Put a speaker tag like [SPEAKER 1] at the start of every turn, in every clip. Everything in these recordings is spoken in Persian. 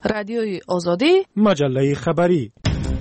[SPEAKER 1] رادیوی آزادی،
[SPEAKER 2] مجله خبری.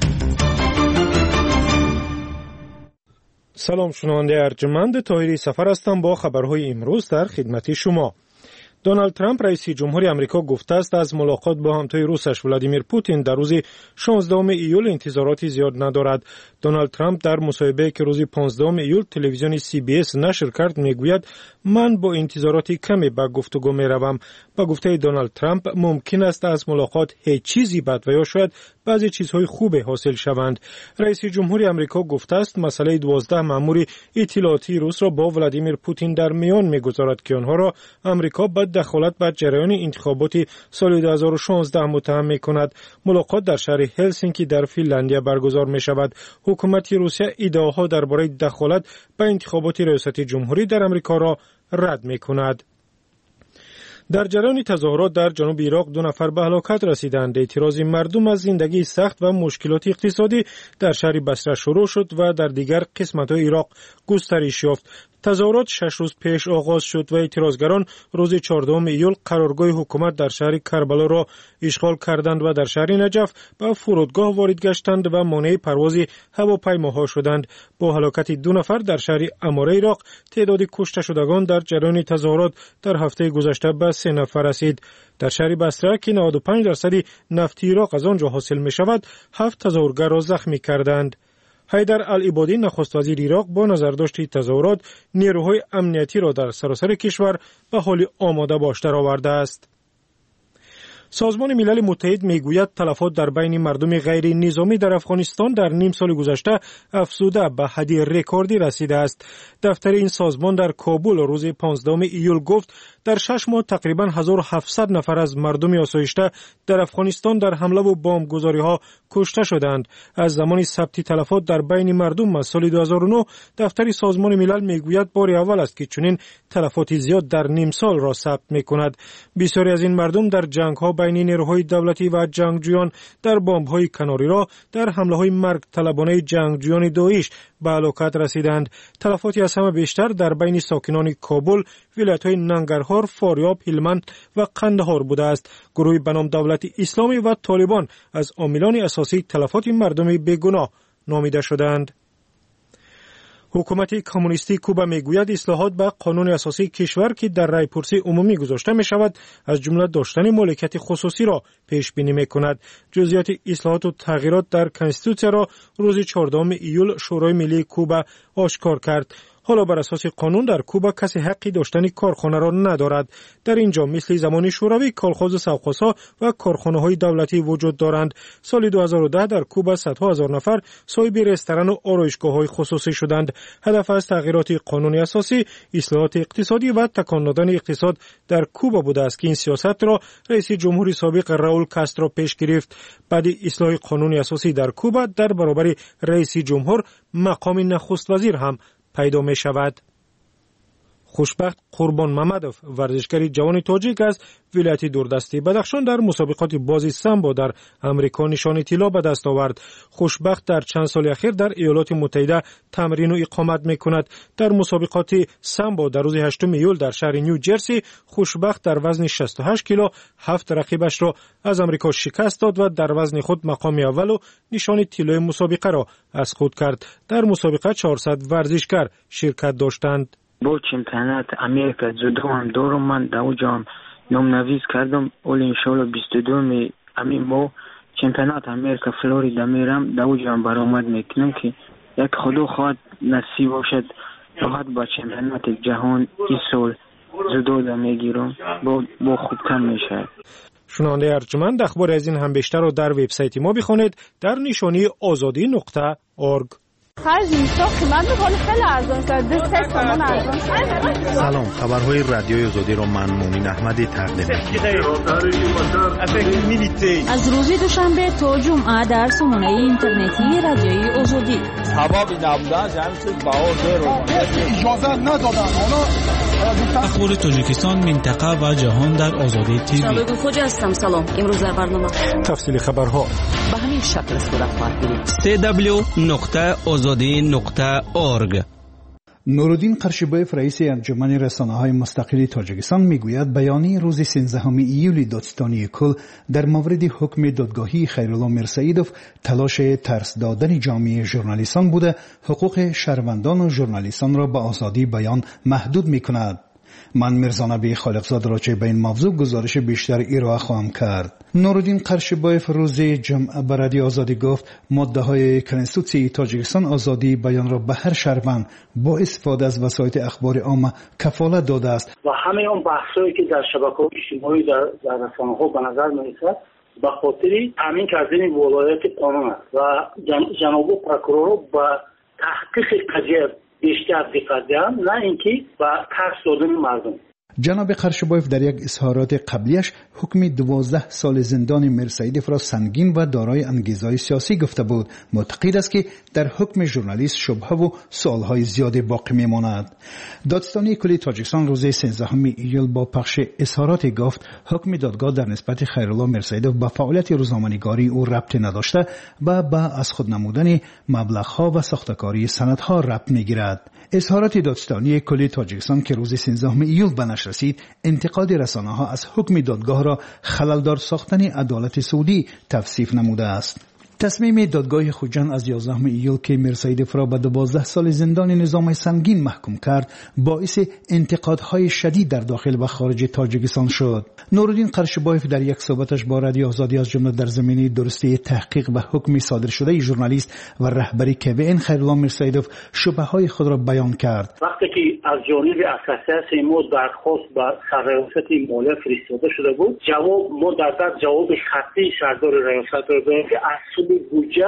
[SPEAKER 2] سلام شنونده ارجمند، طاهری سفر هستم با خبرهای امروز در خدمت شما. دونالد ترامپ رئیس جمهوری آمریکا گفته است از ملاقات با همتای روسش ولادیمیر پوتین در روز 16 ایول انتظاراتی زیاد ندارد. دونالد ترامپ در مصاحبه‌ای که روز 15 ایول تلویزیون CBS نشر کرد میگوید من با انتظاراتی کمی به گفتگو میروم. با گفته دونالد ترامپ ممکن است از ملاقات هیچ چیزی بد و یا شاید بعضی چیزهای خوب حاصل شوند. رئیس جمهوری آمریکا گفته است مسئله 12 مأمور اطلاعاتی روس را با ولادیمیر پوتین در میان میگذارد که آنها را آمریکا به دخالت به جریان انتخابات سال 2016 متهم می‌کند. ملاقات در شهر هلسینکی در فنلاندیا برگزار می‌شود. حکومت روسیه ادعاها درباره دخالت به انتخابات ریاست جمهوری در آمریکا را رد می‌کند. در جریان تظاهرات در جنوب عراق 2 نفر به هلاکت رسیدند. اعتراض مردم از زندگی سخت و مشکلات اقتصادی در شهر بصره شروع شد و در دیگر قسمت‌های عراق گسترش یافت. تظاهرات 6 روز پیش آغاز شد و اعتراضگران روز 14 ایول قرارگاه حکومت در شهر کربلا را اشغال کردند و در شهر نجف به فرودگاه وارد گشتند و مانع پرواز هواپیماها شدند. با هلاکت 2 نفر در شهر اماره عراق تعداد کشته شدگان در جریان تظاهرات در هفته گذشته به 3 نفر رسید. در شهر بصره که 95% نفت عراق از آنجا حاصل می شود 7 تظاهرگر را زخمی کردند. حیدر العبادی نخست وزیر عراق با نظرداشت تظاهرات نیروهای امنیتی را در سراسر کشور به حال آماده باش درآورده است. سازمان ملل متحد میگوید تلفات در بین مردم غیر نظامی در افغانستان در نیم سال گذشته افزوده به حد رکوردی رسیده است. دفتر این سازمان در کابل روز 15 ایول گفت در 6 ماه تقریباً 1700 نفر از مردم آسایشته در افغانستان در حمله و بمبگذاری‌ها کشته شدند. از زمان ثبت تلفات در بین مردم از سال 2009 دفتر سازمان ملل میگوید بار اول است که چنین تلفات زیاد در نیم سال را ثبت می‌کند. بسیاری از این مردم در جنگ‌ها بین نیروهای دولتی و جنگجویان در بمب‌های کناری راه در حمله‌های مرگ طلبانه جنگجویان داعش به هلاکت رسیدند. تلفاتی از همه بیشتر در بین ساکنان کابل، ولایت‌های ننگرهار، فاریاب، هلمند و قندهار بوده است. گروهی به نام دولت اسلامی و طالبان از عاملان اساسی تلفات مردم بیگناه نامیده شدند. حکومت کمونیستی کوبا میگوید اصلاحات به قانون اساسی کشور که در رایپرسی عمومی گذاشته می شود از جمله داشتن مالکیت خصوصی را پیش بینی می کند. جزئیات اصلاحات و تغییرات در کنستیتوسیون را روز 14 ایول شورای ملی کوبا آشکار کرد. حالا بر اساس قانون در کوبا کسی حقی داشتن کارخانه را ندارد. در اینجا مثل زمان شوروی کالخوز سوقاسا و کارخانه‌های دولتی وجود دارند. سال 2010 در کوبا صدها هزار نفر صاحب رستوران و آرایشگاه‌های خصوصی شدند. هدف از تغییرات قانون اساسی اصلاحات اقتصادی و تکان دادن اقتصاد در کوبا بوده است که این سیاست را رئیس جمهوری سابق راول کاسترو پیش گرفت. بعد اصلاح قانون اساسی در کوبا در برابر رئیس جمهور مقام نخست وزیر هم پیدا می شود. خوشبخت قربان ممدوف ورزشکاری جوان تاجیک از ولایت دوردستی بدخشان در مسابقات بازی سامبو در امریکا نشان طلا به دست آورد. خوشبخت در چند سال اخیر در ایالات متحده تمرین و اقامت می کند. در مسابقات سامبو در روز 8 ایول در شهر نیوجرسی خوشبخت در وزن 68 کیلو 7 رقیبش را از امریکا شکست داد و در وزن خود مقام اول و نشان طلای مسابقه را از خود کرد. در مسابقه 400 ورزشکار شرکت داشتند.
[SPEAKER 3] با چمپیونات امریکا جودو هم دارم، من در اونجا هم نام نویس کردم. اول انشالله 22 همین ماه چمپیونات امریکا فلوریدا میرم، در اونجا هم برآمد میکنم که یک خدا خواهد نصیب باشد راحت با چمپیونات جهان این سال جودو دا میگیرم، با خوبتر میشه.
[SPEAKER 2] شنونده ارجمند اخبار از این هم بیشتر رو در وبسایت ما بخونید در نشانی azadi.org.
[SPEAKER 4] سلام، خبرهای رادیوی آزادی را من مومن احمدی تقدیم می‌کنم.
[SPEAKER 5] از روز دوشنبه تا جمعه در سامانه اینترنتی رادیوی آزادی.
[SPEAKER 6] اخبار تاجیکستان، منطقه و جهان در آزادی تیوی.
[SPEAKER 5] سلام خوجا هستم. سلام. امروز در برنامه
[SPEAKER 2] تفصیل خبرها
[SPEAKER 5] به همین شکل صورت خواهد گرفت.
[SPEAKER 6] www.azadi.org.
[SPEAKER 1] نورالدین قرشبایف رئیس انجمن رسانه‌های مستقل تاجیکستان میگوید بیانیه روز 13 ایول دادستانی کل در مورد حکم دادگاهی خیرالله میرسعیدوف تلاش ترس دادن جامعه ژورنالیستان بوده حقوق شهروندان و ژورنالیستان را به آزادی بیان محدود میکند. من میرزانبی خالقزاد را چه به این موضوع گزارش بیشتر ارائه خواهم کرد. نورالدین قرشبایف روز جمعه به رادیو آزادی گفت ماده‌های کنستیتوسیون تاجیکستان آزادی بیان را به هر شهروند با استفاده از وسایل اخبار عامه کفالت داده است
[SPEAKER 7] و همه اون بحثایی که در شبکه‌های اجتماعی در رسانه‌ها به نظر می‌رسد به خاطر تامین کردن ولایت قانون است و جناب پروکورور با تحقیق قضیه بیشتر دقت دارند نه اینکه با ترس دادن مردم.
[SPEAKER 1] جناب قرشبایف در یک اظهارات قبلیش حکم 12 سال زندان میرسعیدوف را سنگین و دارای انگیزه‌های سیاسی گفته بود. معتقد است که در حکم ژورنالیست شبهه و سوالهای زیادی باقی میماند. دادستانی کلی تاجیکستان روز 13 ایول با پخش اظهاراتی گفت حکم دادگاه در نسبت خیرالله میرسعیدوف به فعالیت روزنامه‌نگاری او ربطی نداشته و به از خود نمودن مبلغ‌ها و ساختکاری سندها ربط میگیرد. اظهارات دادستانی کلی تاجیکستان که روز 13 ایول به نشر رسید انتقاد رسانه‌ها از حکم دادگاه را خللدار ساختن عدالت سعودی توصیف نموده است. تصمیم دادگاه خوجند از 11 ایول که میرسعیدوف را به 12 سال زندان نظام سنگین محکوم کرد باعث انتقادهای شدید در داخل و خارج تاجیکستان شد. نورالدین قرشبایف در یک صحبتش با رادیو آزادی از جمله در زمینه درستی تحقیق و حکم صادر شده ژورنالیست و رهبری KVN خیرالله میرسعیدوف شبهه‌های خود را بیان کرد.
[SPEAKER 7] وقتی که از جانب اساسیه ما درخواست به سرریاست مالیه فرستاده شده بود ما در جواب خطی سردار ریاست را دادیم که از بودجه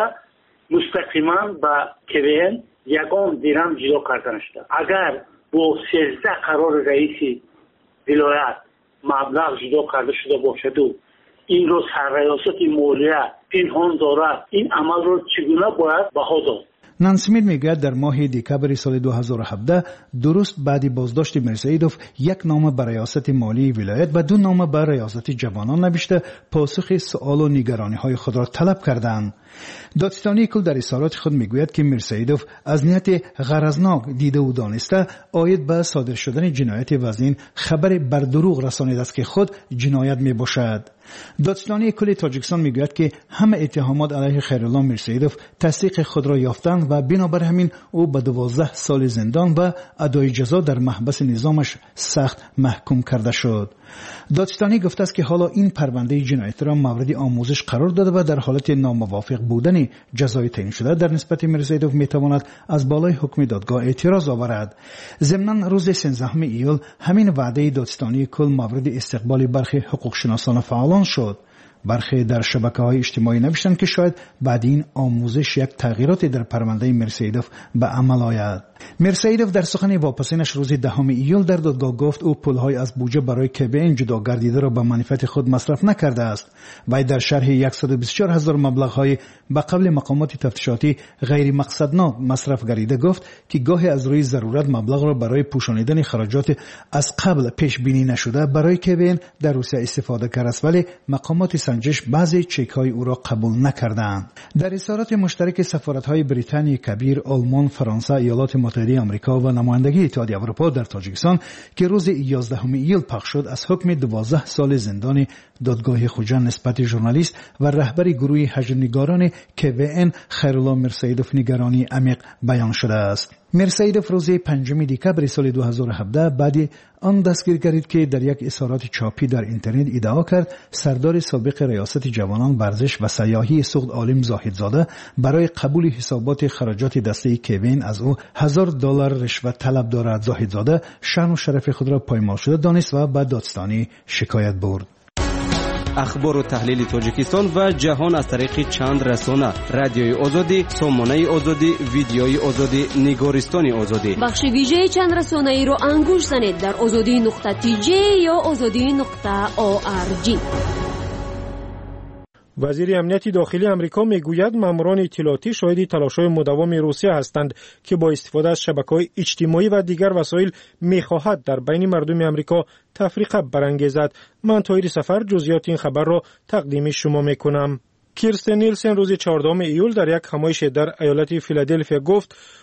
[SPEAKER 7] مستقیما با KVN یگان درم جدا کردن شده. اگر با 13 قرار رئیس ولایت مبلغ جدا کرده شده باشد و این رو سرریاست مالیه پنهان دارد این عمل رو چگونه باید بها داد؟
[SPEAKER 1] نانسمیت میگوید در ماه دکبر سال 2017 درست بعد بازداشت میرسعیدوف یک نامه به ریاست مالی ولایت و 2 نامه به ریاست جوانان نوشته پاسخ سوال و نگرانی های خود را طلب کردند. دادستانی کل در اظهارات خود میگوید که میرسعیدوف از نیت غرضناک دیده و دانسته عاید به صادر شدن جنایت وزین خبر بر دروغ رسانیده است که خود جنایت میباشد. دادستانی کل تاجیکستان میگوید که همه اتهامات علیه خیرالله میرسعیدوف تصدیق خود را یافتند و بنابر همین او به 12 سال زندان و ادای جزا در محبس نظامش سخت محکوم کرده شد. دادستانی گفته است که حالا این پرونده جنایت را مورد آموزش قرار داده و در حالت ناموافق بودن جزای تعیین شده در نسبت میرسعیدوف میتواند از بالای حکم دادگاه اعتراض آورد. ضمن روز 13 ایول همین وعده دادستانی کل مورد استقبال برخی حقوق شناسان فعالان شد. برخی در شبکه‌های اجتماعی نوشتند که شاید بعد این آموزش یک تغییراتی در پرونده میرسعیدوف به عمل آید. میرسعیدوف در سخن واپسینش روز 10 ایول در دادگاه گفت او پولهای از بودجه برای KVN جدا گردیده را به منفعت خود مصرف نکرده است. وی در شرح 124,000 مبلغ‌های به قبل مقامات تفتیشاتی غیر مقصدناک مصرف گردیده گفت که گاهی از روی ضرورت مبلغ را برای پوشانیدن خراجات از قبل پیش بینی نشده برای KVN در روسیه استفاده کرده است ولی مقامات سنجش بعضی چک‌های او را قبول نکردند. در اظهارات مشترک سفارت‌های بریتانیا کبیر، آلمان، فرانسه، ایالات متحده آمریکا و نمایندگی اتحادیه اروپا در تاجیکستان که روز 11 ایول پخش شد از حکم 12 سال زندان دادگاه خوجند نسبت ژورنالیست و رهبر گروه هجرنگاران KVN خیرالله میرسعیدوف نگرانی عمیق بیان شده است. میرسعیدوف روز 5 دکبر سال 2017 بعد آن دستگیر گردید که در یک اظهارات چاپی در اینترنت ادعا کرد سردار سابق ریاست جوانان ورزش و سیاحی سوخت عالم زاهدزاده برای قبول حسابات خراجات دسته KVN از او $1000 رشوه طلب دارد. زاهدزاده شأن و شرف خود را پایمال شده دانست و به دادستانی شکایت برد.
[SPEAKER 8] اخبار و تحلیل تاجیکستان و جهان از طریق چند رسانه: رادیوی آزادی، سامانه آزادی، ویدیوی آزادی، نگارستان آزادی.
[SPEAKER 9] بخش ویژه چند رسانه ای رو انگوش زنید در azadi.tj یا azadi.org.
[SPEAKER 2] وزیر امنیت داخلی آمریکا میگوید ماموران اطلاعاتی شاهد تلاش‌های مداوم روسیه هستند که با استفاده از شبکه‌های اجتماعی و دیگر وسایل می‌خواهد در بین مردم آمریکا تفریقه برانگیزد. من طاهر سفر جزئیات این خبر را تقدیم شما می‌کنم. کیرستن نیلسن روز 14 ایول در یک همایش در ایالت فیلادلفیا گفت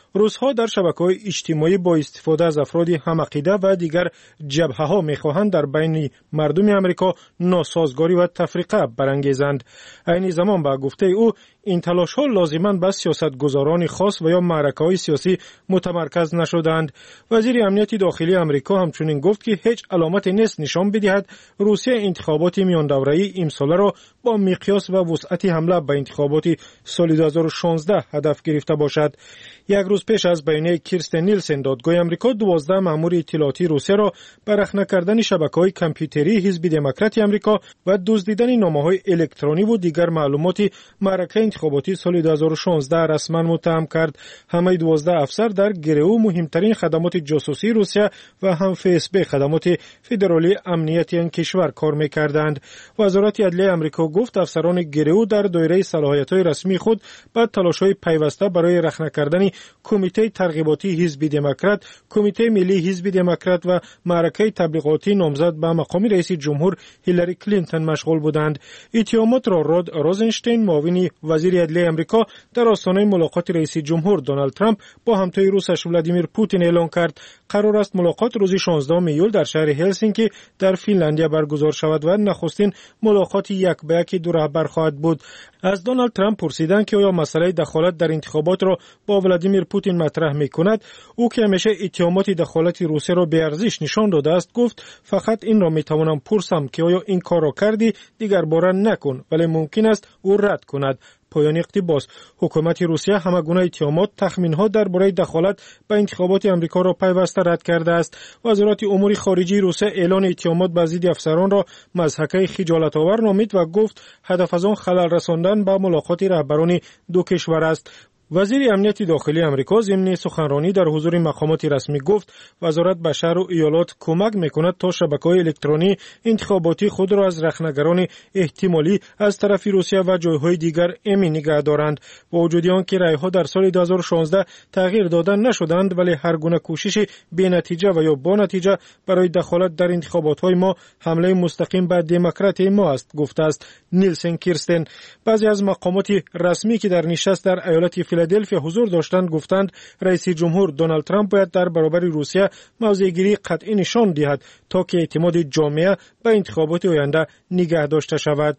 [SPEAKER 2] روس‌ها در شبکه‌های اجتماعی با استفاده از افراد هم‌عقیده و دیگر جبهه‌ها می‌خواهند در بین مردم آمریکا ناسازگاری و تفریقه برانگیزند. عین زمان با گفته او این تلاش‌ها لازماً به سیاستگزاران خاص و یا معرکه‌های سیاسی متمرکز نشدند. وزیر امنیت داخلی آمریکا همچنین گفت که هیچ علامتی نیست نشان بدهد روسیه انتخابات میان دوره‌ای امسال را با مقیاس و وسعت حمله به انتخابات سال 2016 هدف گرفته باشد. یک روز پیش از بیانیه کیرستن نیلسن دادگاه آمریکا 12 مأمور اطلاعاتی روسیه را به رخنه کردن شبکه‌های کامپیوتری حزب دموکرات آمریکا و دزدیدن نامه‌های الکترونی و دیگر معلومات معرکه انتخاباتی سال 2016 رسما متهم کرد. همه 12 افسر در گرو مهمترین خدمات جاسوسی روسیه و هم FSB خدمات فدرالی امنیتی این کشور کار می‌کردند. وزارت عدلیه آمریکا گفت افسران گرو در دایره صلاحیت‌های رسمی خود با تلاش‌های پیوسته برای رخنه کردن کمیته ترغیباتی حزب دموکرات، کمیته ملی حزب دموکرات و معرکه تبلیغاتی نامزد به مقام رئیس جمهور هیلاری کلینتون مشغول بودند. اتهامات را رود روزنشتین معاون وزیر عدلیه آمریکا در آستانه ملاقات رئیس جمهور دونالد ترامپ با همتای روسش ولادیمیر پوتین اعلان کرد. قرار است ملاقات روز 16 ایول در شهر هلسینکی در فنلاندیا برگزار شود و نخستین ملاقات یک به یک دو رهبر خواهد بود. از دونالد ترامپ پرسیدند که آیا مسئله دخالت در انتخابات را با ولادیمیر پوتین مطرح می‌کند. او که همیشه اتهامات دخالت روسیه را بی‌ارزش نشان داده است گفت فقط این را می‌توانم پرسم که آیا این کار را کردی دیگر بار نکن، ولی ممکن است او رد کند. پایان اقتباس. حکومت روسیه همه گونه اتهامات تخمین‌ها درباره دخالت به انتخابات آمریکا را پیوسته رد کرده است. وزارت امور خارجه روسیه اعلان اتهامات به ضد افسران را مضحکه خجالت‌آور نامید و گفت هدف از آن خلل رساندن به ملاقات رهبران دو کشور است. وزیر امنیت داخلی آمریکا ضمن سخنرانی در حضور مقامات رسمی گفت وزارت به شهر و ایالات کمک میکند تا شبکه‌های الکترونی انتخاباتی خود را از رخنه‌گران احتمالی از طرف روسیه و جایهای دیگر امن نگه دارند. با وجود آنکه رأی‌ها در سال 2016 تغییر داده نشدند ولی هر گونه کوشش بی‌نتیجه و یا با نتیجه برای دخالت در انتخابات‌های ما حمله مستقیم به دموکراسی ما است گفته است نیلسن کیرستن. بعضی از مقامات رسمی که در نشست در ایالت فیلادلفیا حضور داشتند گفتند رئیس جمهور دونالد ترامپ باید در برابر روسیه موضع‌گیری قطعی نشان دهد تا که اعتماد جامعه به انتخابات آینده نگه داشته شود.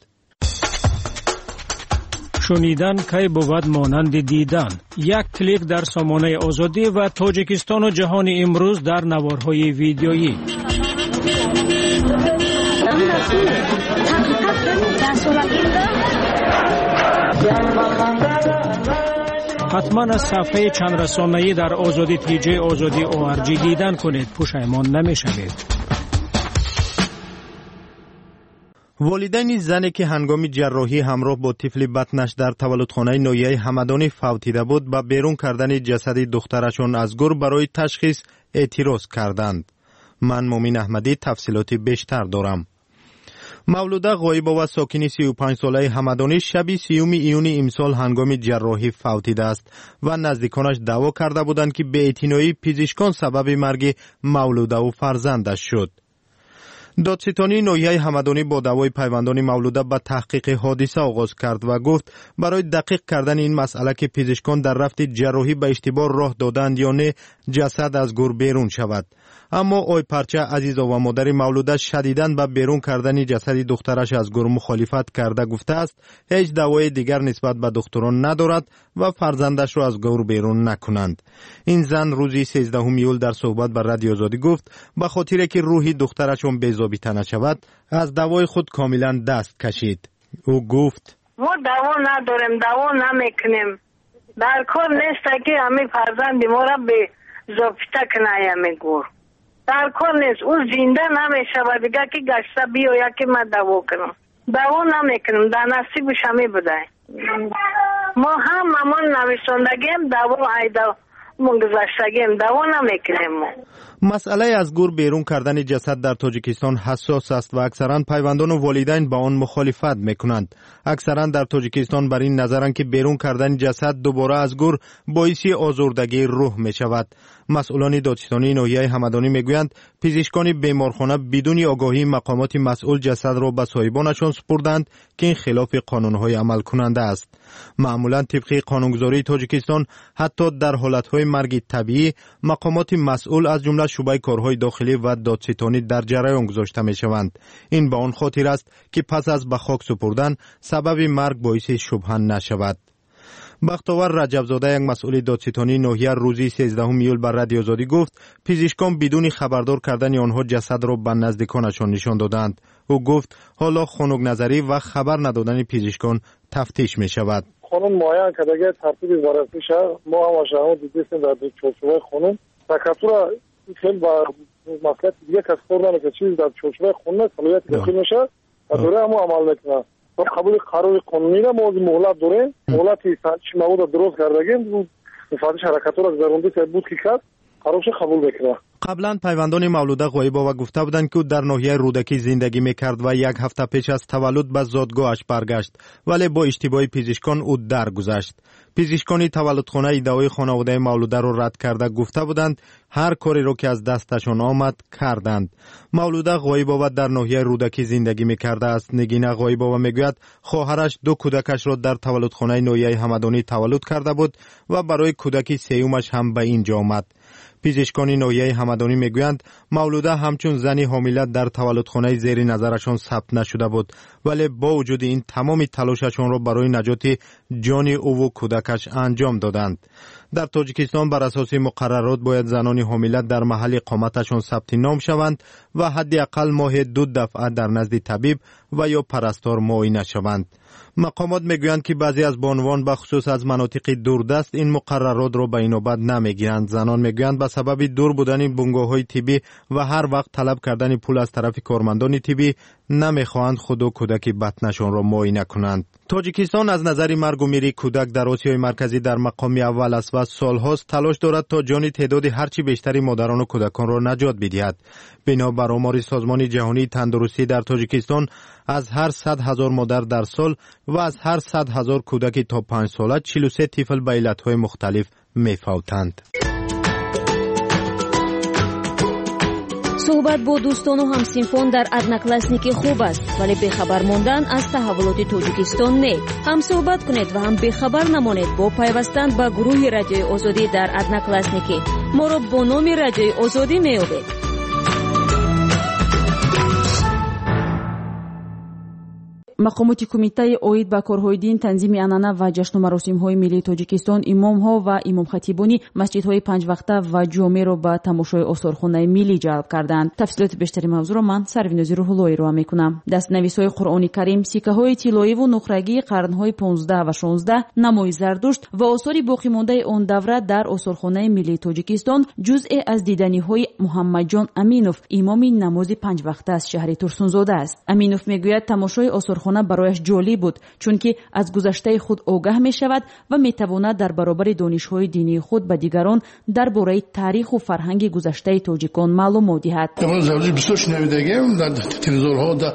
[SPEAKER 10] شنیدن کی بود مانند دیدن. یک کلیک در سامانه آزادی و تاجیکستان و جهان امروز در نوارهای ویدیویی. حتما از صفحه چند رسانه‌ای در آزادی تیجی آزادی ORG دیدن کنید، پشیمان نمی‌شوید.
[SPEAKER 4] والدین زنی که هنگام جراحی همراه با طفل بطنش در تولدخانه ناحیه همدانی فوتیده بود به بیرون کردن جسد دخترشان از گور برای تشخیص اعتراض کردند. من مومین احمدی تفصیلات بیشتر دارم. مولوده غایبه و ساکن 35 ساله همدانی شب 30 ایون امسال هنگام جراحی فوتیده است و نزدیکانش دعوا کرده بودند که بی‌اعتنایی پزشکان سبب مرگ مولوده و فرزندش شد. دادستانی ناحیه همدانی با دعوای پیوندان مولوده به تحقیق حادثه آغاز کرد و گفت برای دقیق کردن این مسئله که پزشکان در رفت جراحی به اشتباه راه دادند یا نه جسد از گور بیرون شود. اما آی پرچه عزیزا و مادر مولوده شدیداً به بیرون کردن جسد دخترش از گور مخالفت کرده گفته است هیچ دعوای دیگر نسبت به دختران ندارد و فرزندش را از گور بیرون نکنند. این زن روز 13 ایول در صحبت با رادیو آزادی گفت به خاطر که روحی دخترشون بی‌ضابطه نشود از دعوای خود کاملا دست کشید. او گفت
[SPEAKER 11] ما دعوا نداریم، دعوا نمیکنیم. در کار نیست که همین فرزند ما را به ضابطه کنه میگور. در کار نیست، او زنده نمیشه دیگه که گشته بیاید که من دعوا کنم. دعوا نمیکنم، در نصیبش همی بوده. ما هم همون نویسندگیم دعوا ایدا منگذشتگیم دعوا نمیکنیم.
[SPEAKER 4] مسئله از گور بیرون کردن جسد در تاجیکستان حساس است و اکثرا پیوندان و والدین با آن مخالفت میکنند. اکثرا در تاجیکستان بر این نظرند که بیرون کردن جسد دوباره از گور باعث آزردگی روح می شود. مسئولان دادستانی ناحیه همدانی میگویند پزشکان بیمارخانه بدون آگاهی مقامات مسئول جسد را به صاحبانشان سپردند که این خلاف قانونهای عمل کننده است. معمولا طبق قانونگذاری تاجیکستان حتی در حالتهای مرگ طبیعی مقامات مسئول از جمله شعبه کارهای داخلی و دادستانی در جریان گذاشته می شوند. این به آن خاطر است که پس از به خاک سپردن سبب مرگ باعث شبهه نشود. بختاور رجبزاده یک مسئول دادستانی ناحیه روزی 13 ایول بر رادیو آزادی گفت پزشکان بدون خبردار کردن آنها جسد را به نزدیکانشان نشان دادند. او گفت حالا خنک نظری و خبر ندادن پزشکان تفتیش می شود.
[SPEAKER 12] قانون معین کردگی ترتیب ورزشی شهر ما هم شهران دیدیم در چوشوه خانم تکاتورا خیلی با مسئله دیگه کس خوردن که چیز در چوشوه خانم صلاحیت داخل میشه و دوره هم عمل میکنه. قبول قرار قانونی را موضوع مهلت داره مهلتی سرچ مواد درست کردگیم مفادش حرکتور از درونده که بود که کرد قرارش قبول بکنه.
[SPEAKER 4] قبلا پیوندان مولوده غایباوا گفته بودند که در ناحیه رودکی زندگی میکرد و یک هفته پیش از تولد به زادگاهش برگشت ولی با اشتباه پزشکان او درگذشت. پزشکان تولدخانه ادعای خانواده مولوده را رد کرده گفته بودند هر کاری را که از دستشان آمد کردند. مولوده غایباوا در ناحیه رودکی زندگی میکرده است. نگینه غایباوا میگوید خواهرش دو کودکش را در تولدخانه ناحیه همدانی تولد کرده بود و برای کودکی سیومش هم به اینجا آمد. پزشکان ناحیه همدانی میگویند مولوده همچون زنی حامله در تولدخانه زیر نظرشان ثبت نشده بود ولی با وجود این تمام تلاششان را برای نجات جان او و کودکش انجام دادند. در تاجیکستان بر اساس مقررات باید زنان حامله در محل اقامتشان ثبت نام شوند و حداقل ماه 2 دفعه در نزد طبیب و یا پرستار معاینه شوند. مقامات میگویند که بعضی از بانوان به خصوص از مناطق دوردست این مقررات را به اینوبت نمیگیرند. زنان میگویند به سبب دور بودن بنگاه‌های طبی و هر وقت طلب کردن پول از طرف کارمندان طبی نمیخواهند خود و کودک بطنشان را معاینه کنند. تاجیکستان از نظر مرگ و میر کودک در آسیای مرکزی در مقام اول است و سالهاست تلاش دارد تا جان تعداد هرچی بیشتری مادران و کودکان را نجات بدهد. بنابر آمار سازمان جهانی تندرستی در تاجیکستان از هر 100,000 مادر در سال و از هر 100,000 کودک تا 5 ساله 43 طفل به علتهای مختلف میفوتند.
[SPEAKER 5] صحبت با دوستان و همسینفان در ادناکلاسنیک خوب است ولی بخبر ماندن از تحولات تاجیکستان نه. هم صحبت کنید و هم بخبر نمانید با پیوستن به گروه رادیوی آزادی در ادناکلاسنیک. ما را با نام رادیوی آزادی میابید.
[SPEAKER 13] مقامات کمیته اوید با کارهای دین تنظیم عنعنه و جشن و مراسم‌های ملی تاجیکستان امام‌ها و امام خطیبانی مسجدهای 5 وقته و جامع را به تماشای آثارخانه ملی جلب کردند. تفصیلات بیشتری موضوع را من سروینازی روح‌اللهی را میکنم. دست‌نویس‌های قرآن کریم، سکه‌های طلایی و نقره‌گی قرن‌های 15 و 16، نمای زردشت و آثار باقی مانده آن دوره در آثارخانه ملی تاجیکستان جزء از دیدنی‌های محمد جان امینوف، امام نماز 5 وقته از شهر ترسونزاده است. امینوف میگوید تماشای آثارخانه برایش جالب بود چون که از گذشته خود آگاه می شود و می تواند در برابر دانش‌های دینی خود به دیگران درباره تاریخ و فرهنگ گذشته تاجیکان معلومات دهد.
[SPEAKER 14] من زوجی بسیارش نمیدگم در تلویزیون‌ها در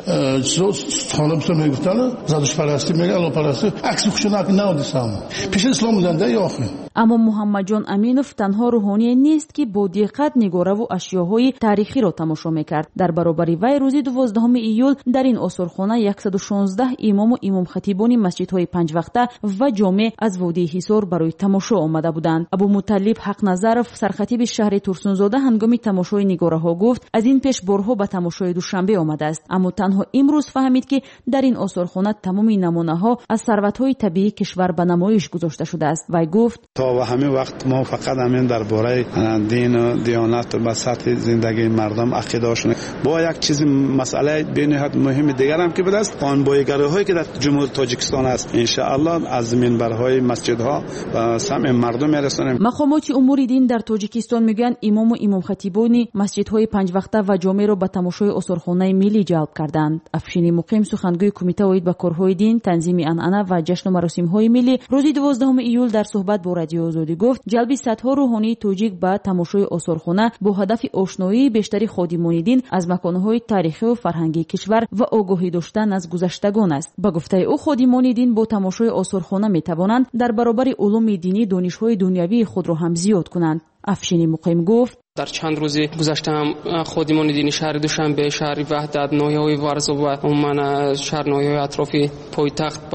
[SPEAKER 14] خانه بسیار میگفتن زادش پرستی میگه الله پرستی عکس خوشنا نادیدم پیش اسلام بودن یا آخر.
[SPEAKER 13] اما محمد جان امینوف تنها روحانی نیست که با دقت نگاره و اشیاءهای تاریخی را تماشا میکرد. در برابر وی روز 12 ایول در این آثارخانه 116 امام و امام خطیبان مسجدهای 5 وقته و جامع از وادی حصار برای تماشا آمده بودند. ابو مطلب حق نظرف سرخطیب شهر ترسونزاده هنگام تماشای نگاره ها گفت از این پیش بارها به تماشای دوشنبه آمده است اما تنها امروز فهمید که در این آثارخانه تمام نمونه ها از ثروت‌های طبیعی کشور به نمایش گذاشته شده است. وی گفت
[SPEAKER 15] تا همین وقت ما فقط همین درباره دین و دیانت و سطح زندگی مردم عقیده‌شون با یک چیز مسئله بنهایت مهم دیگر هم که بود است قانون‌بایگری‌هایی که در جمهوری تاجیکستان است ان شاء الله از منبرهای مسجدها و سمع مردم میرسونیم.
[SPEAKER 13] مقامات امور دین در تاجیکستان میگن امام و امام خطیبانی مسجدهای 5 وقته و جامع را به تماشای آثارخانه ملی جلب کردند. افشین مقیم سخنگوی کمیته اوید با کارهای دین تنظیم عنعنه و جشن و مراسم‌های ملی روز 12 ایول در صحبت با رادیو آزادی گفت جلب صدها روحانی تاجیک به تماشای آثارخانه با هدف آشنایی بیشتری خادمان دین از مکان‌های تاریخی و فرهنگی کشور و آگاهی داشتن از گذشتگان است. با گفته او خادمان دین با تماشای آثارخانه میتوانند در برابر علوم دینی دانش‌های دنیوی خود را هم زیاد کنند. افشین مقیم گفت
[SPEAKER 16] در چند روز گذشته هم خادمان دینی شهر دوشنبه، شهر وحدت، ناحیه‌های ورزو و عموما شهر ناحیه‌های اطراف پایتخت به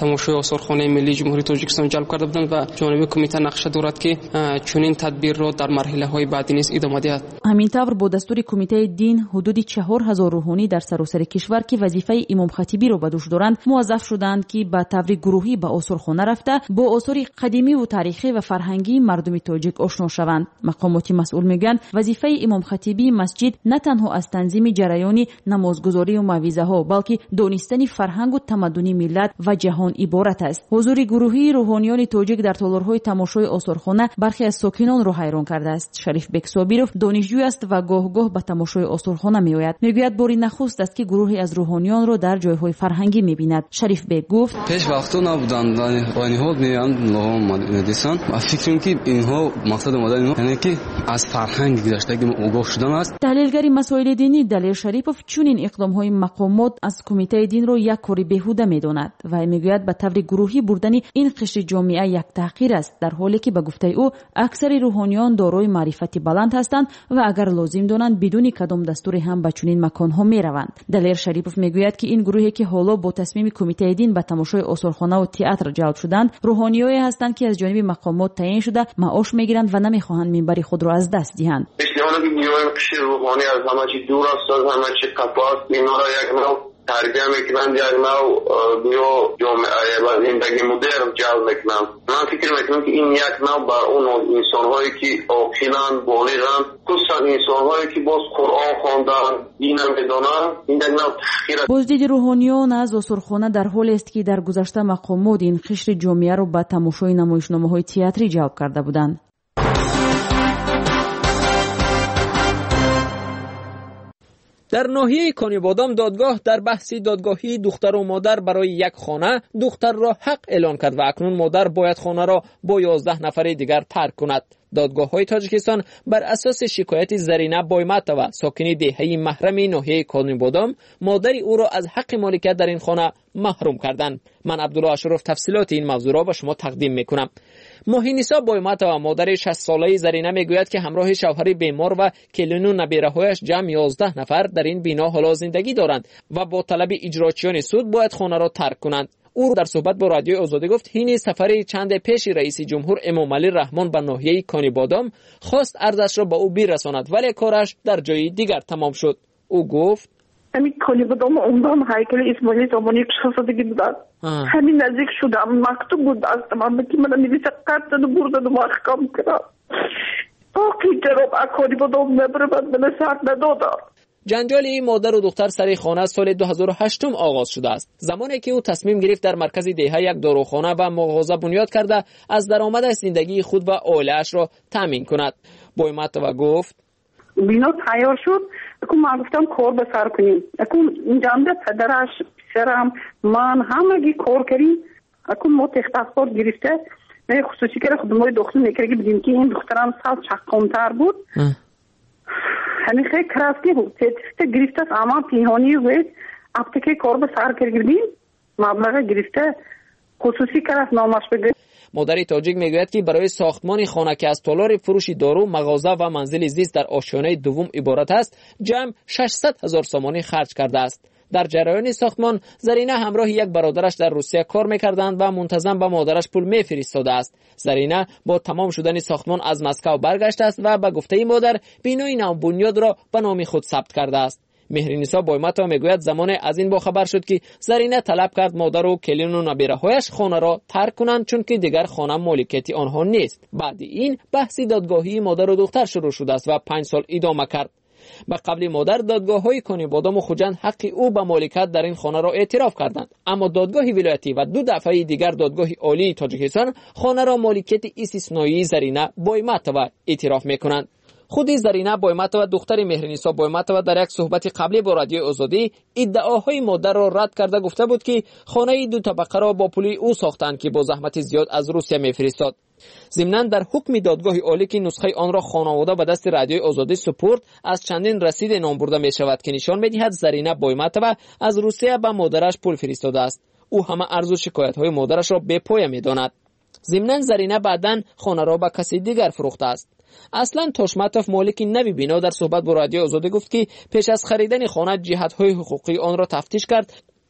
[SPEAKER 16] تماشای آثارخانه ملی جمهوری تاجیکستان جلب کرده بودند و جانب کمیته نقشه دارد که چنین تدبیر را در مرحله‌های بعدی نیز ادامه دهد.
[SPEAKER 13] همین طور با دستور کمیته دین حدود 4000 روحانی در سراسر کشور که وظیفه امام خطیبی را به دوش دارند موظف شدند که به طور گروهی به آثارخانه رفته با آثار قدیمی و تاریخی و فرهنگی مردم تاجیک آشنا شوند. مقامات مسئول میگن وظیفه امام خطیبی مسجد نه تنها از تنظیم جریان نمازگزاری و موعظه ها بلکه دانستن فرهنگ و تمدن ملت و جهان عبارت است. حضور گروهی روحانیان تاجیک در تالارهای تماشای آثارخانه برخی از ساکنان را حیران کرده است. شریف بک صابیروف دانشجوی است و گاه گاه به تماشای آثارخانه میآید. میگوید باری نخست است که گروهی از روحانیان را در جایهای فرهنگی میبیند. شریف بک گفت
[SPEAKER 17] پیش وقتا نبودند روحانی‌ها میان مدرسان و فکر می‌کنم که اینها مقصد اومدن اینها یعنی که از فرهنگ گذشتگی آگاه شدن است.
[SPEAKER 13] تحلیلگری مسائل دینی دلیر شریفوف چنین اقدام‌های مقامات از کمیته دین را یک کار بیهوده می‌داند و میگوید به طور گروهی بردن این قشر جامعه یک تحقیر است، در حالی که به گفته او اکثر روحانیان دارای معرفت بلند هستند و اگر لازم دانند بدون کدام دستوری هم به چنین مکان‌ها می‌روند. دلیر شریفوف میگوید که این گروهی که حالا با تصمیم کمیته دین به تماشای آثارخانه و تئاتر جلب شدند روحانیایی هستند که از جانب مقامات تعیین شده معاش میگیرند و نمیخواهند منبر خود را از دست دهند.
[SPEAKER 18] اشتباهی که می‌کنند قشر روحانی از همه چی دور است، از همه چی قفاست، اینا را یک نوع ترجمه میکنند، یک نوع دیو جامعه و زندگی مدرن جلب میکنند. من فکر میکنم که این یک نوع بر اون انسان‌هایی که عاقل‌اند، بالغ‌اند، خصوصا انسان‌هایی که باز قرآن خواندن، دین هم می‌دانند، این یک نوع تحقیر است.
[SPEAKER 13] بازدید روحانیان از آثارخانه در حالی است که در گذشته مقامات این قشر جامعه را به تماشای نمایشنامه‌های تئاتری جلب کرده بودند.
[SPEAKER 19] در ناحیه کانیبادام دادگاه در بحث دادگاهی دختر و مادر برای یک خانه دختر را حق اعلان کرد و اکنون مادر باید خانه را با 11 نفر دیگر ترک کند. دادگاه‌های تاجیکستان بر اساس شکایت زرینه بایمتова ساکن دهه محرم ناحیه کانیبادام مادر او را از حق مالکیت در این خانه محروم کردند. من عبدالله اشرف تفصیلات این موضوع را به شما تقدیم میکنم. ماهینیسا بایمتova مادر 60 ساله زرینه میگوید که همراه شوهر بیمار و کلینو نبیره‌هایش جمع 11 نفر در این بنا حالا زندگی دارند و با طلب اجراچیان سود باید خانه را ترک کنند. او در صحبت با رادیوی آزادی گفت این سفری چند پیش رئیس جمهور امامعلی رحمان به ناحیه کانیبادام خواست ارزش را به او برساند ولی کارش در جای دیگر تمام شد. او گفت
[SPEAKER 20] همین کانیبادام عمرم هیکل اسماعیل زمانی شاهزادگی بودن. همین نزدیک شدم مکتوب بود دستم که من نویسه قد داد و بردن و محکم کردم باقی جراب کانیبادام نبرم من ساعت ندادم.
[SPEAKER 19] جنجال این مادر و دختر سر خانه سال 2008 آغاز شده است، زمانی که او تصمیم گرفت در مرکز دهه یک داروخانه و مغازه بنیاد کرده از درآمد زندگی خود و عائله‌اش را تامین کند. بایمتova گفت
[SPEAKER 20] بینا تیار شد اکو من گفتم کار به سر کنیم اکو جنده پدرش پسرم من همگی کار کردیم اکو ما تختخبار گرفته نه خصوصی که خدمای دختر میکردی بدیم که این دخترم سال چقدر بود همین خیلی کراستی بود سرتیفیکت گرفته اما پیهانی بود اپتیک کار به سر کردیم مبلغ گرفته خصوصی که از نامش بگه.
[SPEAKER 19] مادر تاجیک میگوید که برای ساختمان خانه که از تالار فروش دارو، مغازه و منزل زیست در آشیانه دوم عبارت است، جمع 600,000 سامانی خرج کرده است. در جریان ساختمان زرینه همراه یک برادرش در روسیه کار میکردند و منتظم به مادرش پول میفرستاده است. زرینه با تمام شدن ساختمان از مسکو برگشته است و به گفته مادر بینای نو بنیاد را به نام خود ثبت کرده است. مهرنیسا بایمتova میگوید زمان از این با خبر شد که زرینه طلب کرد مادر و کلین و نبیره‌هایش خانه را ترک کنند چون که دیگر خانه مالکیت آنها نیست. بعد این بحثی دادگاهی مادر و دختر شروع شده است و 5 سال ادامه کرد. به قبل مادر دادگاه‌های کانیبادام و خوجند حق او به مالکیت در این خانه را اعتراف کردند، اما دادگاه ولایتی و 2 دفعه دیگر دادگاه عالی تاجیکستان خانه را مالکیت استثنایی زرینه بایمتova اعتراف می‌کنند. خود زرینه بایمتova دختر مهرنیسا بایمتova در یک صحبت قبلی با رادیو آزادی ادعاهای مادر را رد کرده گفته بود که خانه 2 طبقه را با پول او ساختند که با زحمت زیاد از روسیه میفرستاد. ضمناً در حکم دادگاه عالی که نسخه آن را خانواده به دست رادیو آزادی سپرد از چندین رسید نام برده می شود که نشان می‌دهد زرینه بایمتova از روسیه به مادرش پول فرستاده است. او همه عرض و شکایت‌های مادرش را به پای می‌داند. ضمناً زرینه بعداً خانه را به کسی دیگر فروخته است. اصلا توشماتوف مالک نوی بینا در صحبت با رادیو آزادی گفت که پیش از خریدن خانه جهت‌های حقوقی آن را تفتیش کرد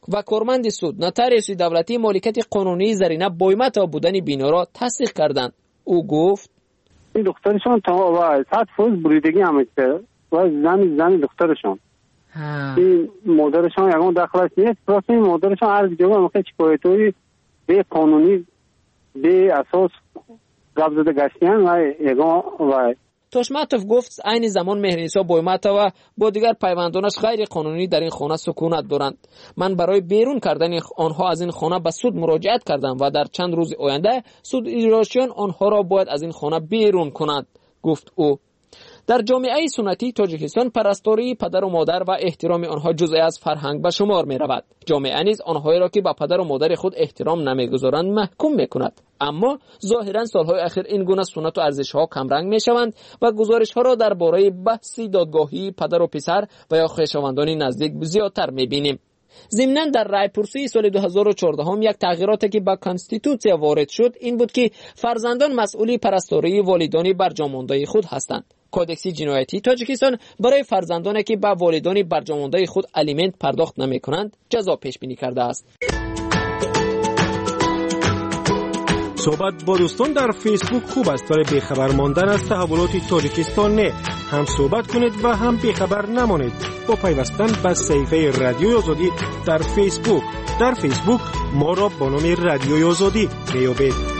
[SPEAKER 19] و کارمند سود نوتاریوس دولتی مالکیت قانونی زرینه بویمتا بودن بینا را تصدیق کردند. او گفت
[SPEAKER 21] این دخترشان تا 100% بریدگی هم کرد و زن دخترشان این مادرشان یکم دخلش نیست، پس این مادرشان هر جگه میخواد شکایتوی به قانونی به اساس قبض گشتیان و یکم و
[SPEAKER 19] توشماتوف گفت عین زمان مهرنیسا بویماتوا با دیگر پیوندانش غیر قانونی در این خانه سکونت دارند. من برای بیرون کردن آنها از این خانه به سود مراجعت کردم و در چند روز آینده سود اجراشیان آنها را باید از این خانه بیرون کنند، گفت او. در جامعه سنتی تاجیکستان پرستاری پدر و مادر و احترام آنها جزئی از فرهنگ به شمار می رود. جامعه نیز آنهایی را که به پدر و مادر خود احترام نمیگذارند محکوم می کند. اما ظاهرا سالهای اخیر این گونه سنت و ارزش‌ها کمرنگ می شوند و گزارش‌ها را درباره بحثی دادگاهی پدر و پسر و یا خویشاوندان نزدیک زیادتر می بینیم. ضمناً در رایپرسی سال 2014 هم یک تغییراتی که به کانستیتوسیا وارد شد این بود که فرزندان مسئولی پرستاری والدانی برجامانده خود هستند. کودکس جنایتی تاجیکستان برای فرزندانی که به والدان برجامانده خود الیمنت پرداخت نمی‌کنند جزا پیش بینی کرده است.
[SPEAKER 2] صحبت با دوستان در فیسبوک خوب است، ولی بیخبر ماندن از تحولات تاجیکستان نه. هم صحبت کنید و هم بیخبر نمانید با پیوستن به صفحه رادیوی آزادی در فیسبوک. در فیسبوک ما را با نام رادیوی آزادی میابید.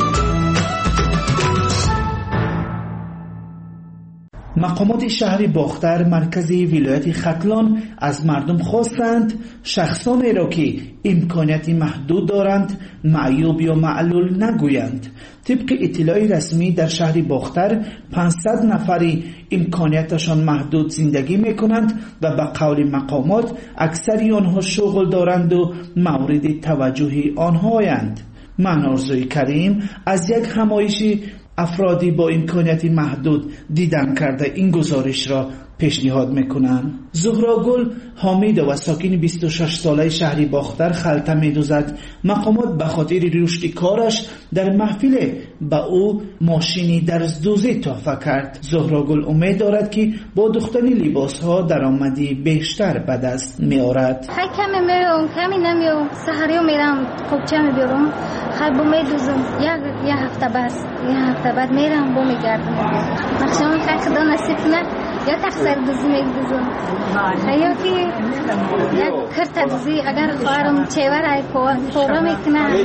[SPEAKER 1] مقامات شهر باختر مرکزی ولایت ختلان از مردم خواستند شخصانی را که امکانیتی محدود دارند معیوب یا معلول نگویند. طبق اطلاع رسمی در شهر باختر 500 نفری امکانیتشان محدود زندگی میکنند و به قول مقامات اکثری آنها شغل دارند و مورد توجه آنهایند. من آرزوی کریم از یک همایشی افرادی با امکانیت محدود دیدن کرده این گزارش را پیشنهاد میکنم. زهراگل حامد و ساکن 26 ساله شهر باختر خلطه میدوزد مقامات به خاطر رشد کارش در محفل به او ماشینی درزدوزی تحفه کرد. زهراگل امید دارد که با دوختن لباس ها درآمدی بیشتر به دست میآورد.
[SPEAKER 22] کمی میرم کمی نمیام، سحری میرم خوبچه میبرم، خب میدوزم یک هفته بس، یک هفته بعد میرم با میگردم. مخشم خدا نصیب نه یا تقصیر دوزی میگذارم یا که یک کرت دوزی اگر خواهرم چیور پورا میکنه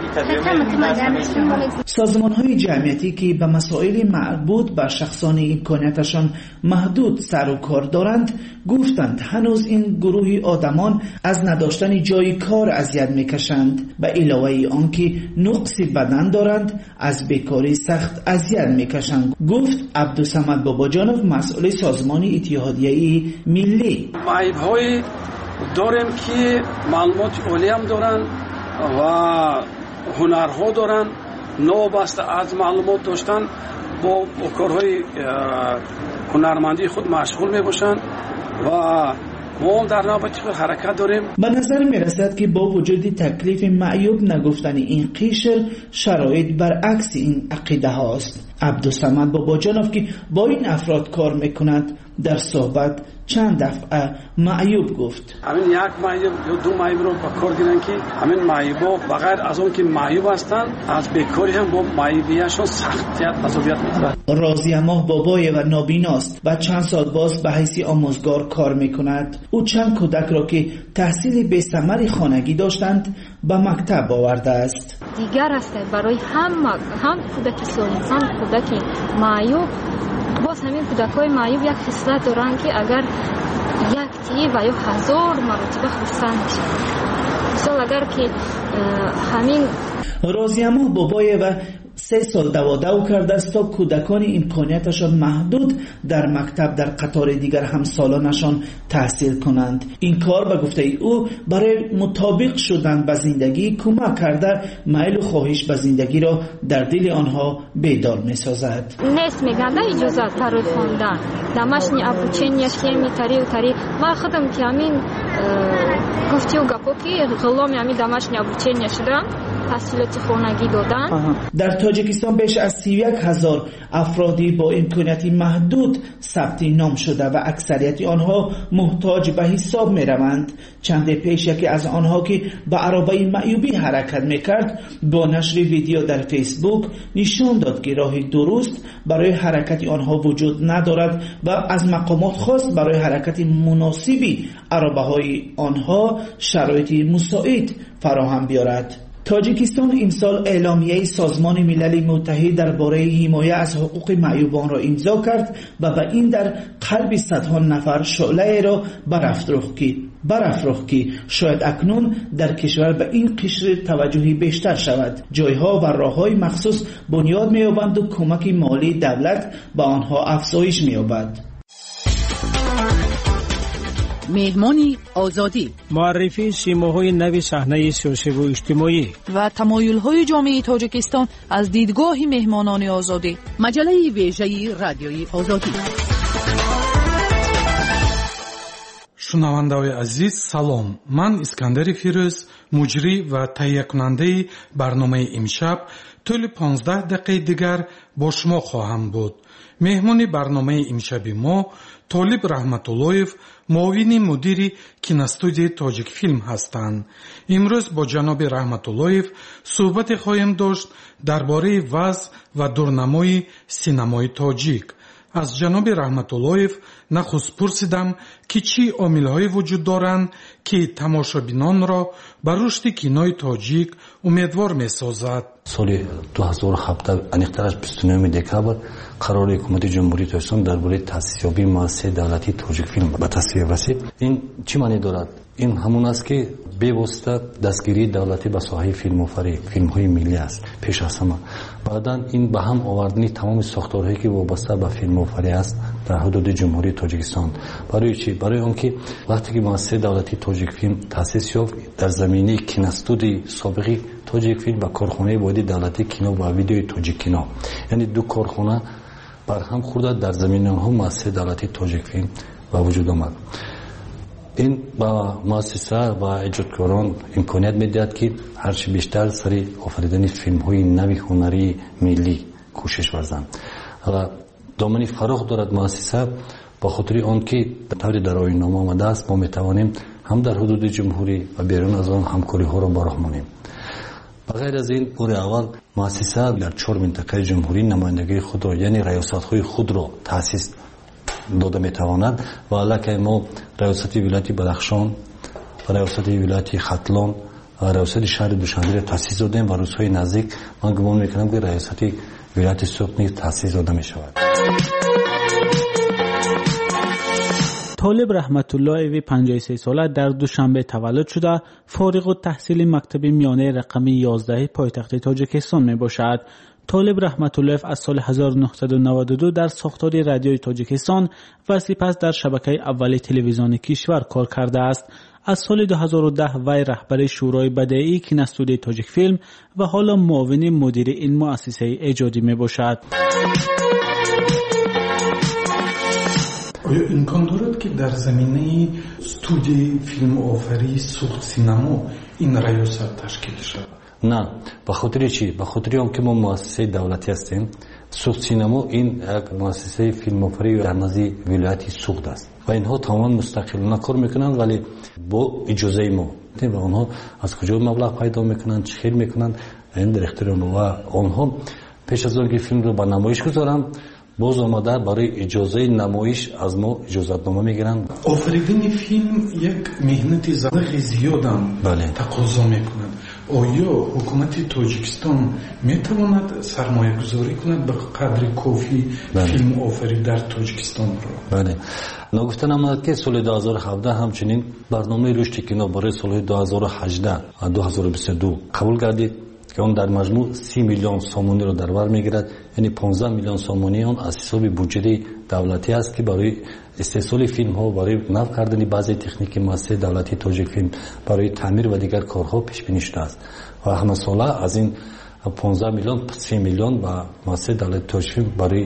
[SPEAKER 1] سازمان های جمعیتی که به مسائل مربوط به شخصان امکانیتشان محدود سر و کار دارند گفتند هنوز این گروه آدمان از نداشتن جای کار اذیت میکشند. به علاوه آنکه نقص بدن دارند از بیکاری سخت اذیت میکشند، گفت عبدالصمد باباجانov مسئول سازمان اتحادیه ملی.
[SPEAKER 23] معیب‌های داریم که معلومات عالی هم دارن و هنرها دارن، نوبسته از معلومات داشتن با کارهای هنرمندی خود مشغول می باشن و ما در رابطه حرکت داریم.
[SPEAKER 1] به نظر می رسد که با وجود تکلیف معیوب نگفتن این قشر شرایط برعکس این عقیده هاست. عبدالصمد باباجانov که با این افراد کار میکند در صحبت چند دفعه معیوب گفت.
[SPEAKER 23] همین یک معیوب یا دو معیوب رو با کار گیرن که همین معیوبا بغیر از اون که معیوب هستن از بیکاری هم با معیوبیشون سختیت عذابیت می‌کنند.
[SPEAKER 1] راضیه ماه بابای و نابیناست و چند سال باز به حیث آموزگار کار میکند. او چند کودک را که تحصیل بی ثمر خانگی داشتند به مکتب آورده است.
[SPEAKER 22] دیگر است برای هم کودک سالم هم کودک معیوب. باز همین کودک‌های معیوب یک خصلت دارند که اگر یک تی و یا 1000 مرتبه خرسند میشن. مثلا اگر که همین
[SPEAKER 1] راضیه ماه بابای و 3 سال دو کرده است تا کودکان امکانیتشان محدود در مکتب در قطار دیگر همسالانشان تحصیل کنند. این کار به گفته او برای مطابق شدن به زندگی کمک کرده میل و خواهش به زندگی را در دل آنها بیدار می سازد.
[SPEAKER 22] نیست میگن نه اجازه برای خواندن домашнее обучение شیمی تاری ما خودم که همین گفتی و گپو که غلام همین домашнее обучение شدم تحصیلات خانگی دادن.
[SPEAKER 3] در تاجیکستان بیش از 31,000 افرادی با امکانات محدود ثبت نام شده و اکثریت آنها محتاج به حساب می روند. چند پیش یکی از آنها که به عربه معیوبی حرکت می کرد با نشر ویدیو در فیسبوک نشان داد که راه درست برای حرکت آنها وجود ندارد و از مقامات خواست برای حرکت مناسبی عربه های آنها شرایط مساعد فراهم بیارد. تاجیکستان امسال اعلامیه سازمان ملل متحد درباره حمایت از حقوق معیوبان را امضا کرد و به این در قلب صدها نفر شعله را برافروخت که شاید اکنون در کشور به این قشر توجهی بیشتر شود. جایها و راههای مخصوص بنیاد می‌یابند و کمک مالی دولت به آنها افزایش می‌یابد.
[SPEAKER 6] مهمانی آزادی،
[SPEAKER 10] معرفی سیماهای نوی صحنه سیاسی و اجتماعی
[SPEAKER 6] و تمایل‌های جامعه تاجیکستان از دیدگاه مهمانان آزادی. مجله ویژه رادیوی آزادی.
[SPEAKER 7] шунавандаҳои азиз салом, ман Искандари Фирӯз, муҷрӣ ва таҳия кунандаи барномаи имшаб тӯли 15 дақиқаи дигар бо шумо хоҳам буд. меҳмони барномаи имшаби мо Толиб Раҳматуллоев, муовини мудири киностудияи Тоҷикфилм ҳастанд. имрӯз бо ҷаноби Раҳматуллоев суҳбате хоҳем дошт дар бораи вазъ ва дурнамои синамои тоҷик. аз ҷаноби Раҳматуллоев нахуст пурсидам ки чӣ омилҳое вуҷуд доранд ки тамошобинонро ба рушди кинои тоҷик умедвор месозад.
[SPEAKER 24] соли 2017 аниқтараш 29 декабр қарори ҳукумати ҷумҳурии тоҷикистон дар бораи таъсисёбии муассисаи давлатии Тоҷикфилм ба тасвиб расид. ин чӣ маъне дорад? ин ҳамун аст ки бевосита дастгирии давлатӣ ба соҳаи филмофарӣ, филмҳои миллӣ аст пеш аз ҳама. баъдан ин ба ҳам овардани тамоми сохторҳое ки вобаста ба филмофарӣ аст дар ҳудуди ҷумҳурии Тоҷикистон. барои чӣ? барои он ки вақте ки муассисаи давлатии Тоҷикфилм таъсис ёфт, дар заминаи киностудии собиқи Тоҷикфилм ва корхонаи воҳиди давлатии кино ва видеои Тоҷиккино, яъне ду корхона барҳам хӯрда дар заминаи онҳо муассисаи давлатии Тоҷикфилм ба вуҷуд омад. ин ба муассиса ва эҷодкорон имконият медиҳад ки ҳарчи бештар сари офаридани филмҳои нави ҳунарии миллӣ кӯшиш варзанд. ва домани фароғ дорад муассиса, ба хотири он ки тавре дар оиннома омадааст, мо метавонем ҳам дар ҳудуди ҷумҳурӣ ва берун аз он ҳамкориҳоро ба роҳ монем. ба ғайр аз ин, бори аввал муассиса дар 4 минтақаи ҷумҳурӣ намояндагии худро, яъне раёсатҳои худро таъсис дода метавонад ва аллакай мо раёсати вилояти Бадахшон, раёсати вилояти Хатлон ва раёсати шаҳри Душанберо таъсис додем ва рӯзҳои наздик ман гумон мекунам ки раёсати вилояти Суғд низ таъсис дода мешавад.
[SPEAKER 25] طالب رحمت الله 53 ساله در دوشنبه تولد شده، فارغ التحصیل مکتب میانه رقم 11 پایتخت تاجیکستان می باشد. طالب رحمت الله از سال 1992 در ساختار رادیوی تاجیکستان و سپس در شبکه اول تلویزیون کشور کار کرده است. از سال 2010 وی رهبر شورای بدیعی کینوستودیوی تاجیکفیلم و حالا معاون مدیر این مؤسسه ایجادی می باشد.
[SPEAKER 7] آیا امکان دارد که در زمینه استودیوی فیلم آفری سوخت سینما این ریاست تشکیل شود؟
[SPEAKER 24] نه، به خاطر چی؟ به خاطر اینکه ما مؤسسه دولتی هستیم. سوخت سینما این یک مؤسسه فیلم آفری در نزد ولایت سوخت است و اینها تماما مستقلانه کار میکنند، ولی با اجازه ما. و آنها از کجا مبلغ پیدا میکنند، چه خیر میکنند، این در اختیار ما. و آنها پیش از آنکه فیلم رو به نمایش گذارند، باز آمده برای اجازه نمایش از ما اجازتنامه میگیرند.
[SPEAKER 7] آفریدن فیلم یک مهنت زیاد هم تقاضا میکند. آیا حکومت تاجیکستان میتواند سرمایه گذاری کند به قدر کافی فیلم آفری در تاجیکستان را؟
[SPEAKER 24] بله. نگفتن آمد که سال 2017 همچنین برنامه رشد کینو برای سال 2018 و 2022 قبول گردید که اون در مجموع 30 میلیون سومانی رو در بر میگیرد، یعنی 15 میلیون سومانی اون از حساب بودجه دولتی است که برای استحصال فیلم ها، برای نو کردن بعضی تکنیک مؤسسه دولتی تاجیکفیلم، برای تعمیر و دیگر کارها پیش بینی شده است و همه ساله از این 15 میلیون 30 میلیون و مؤسسه دولتی تاجیکفیلم برای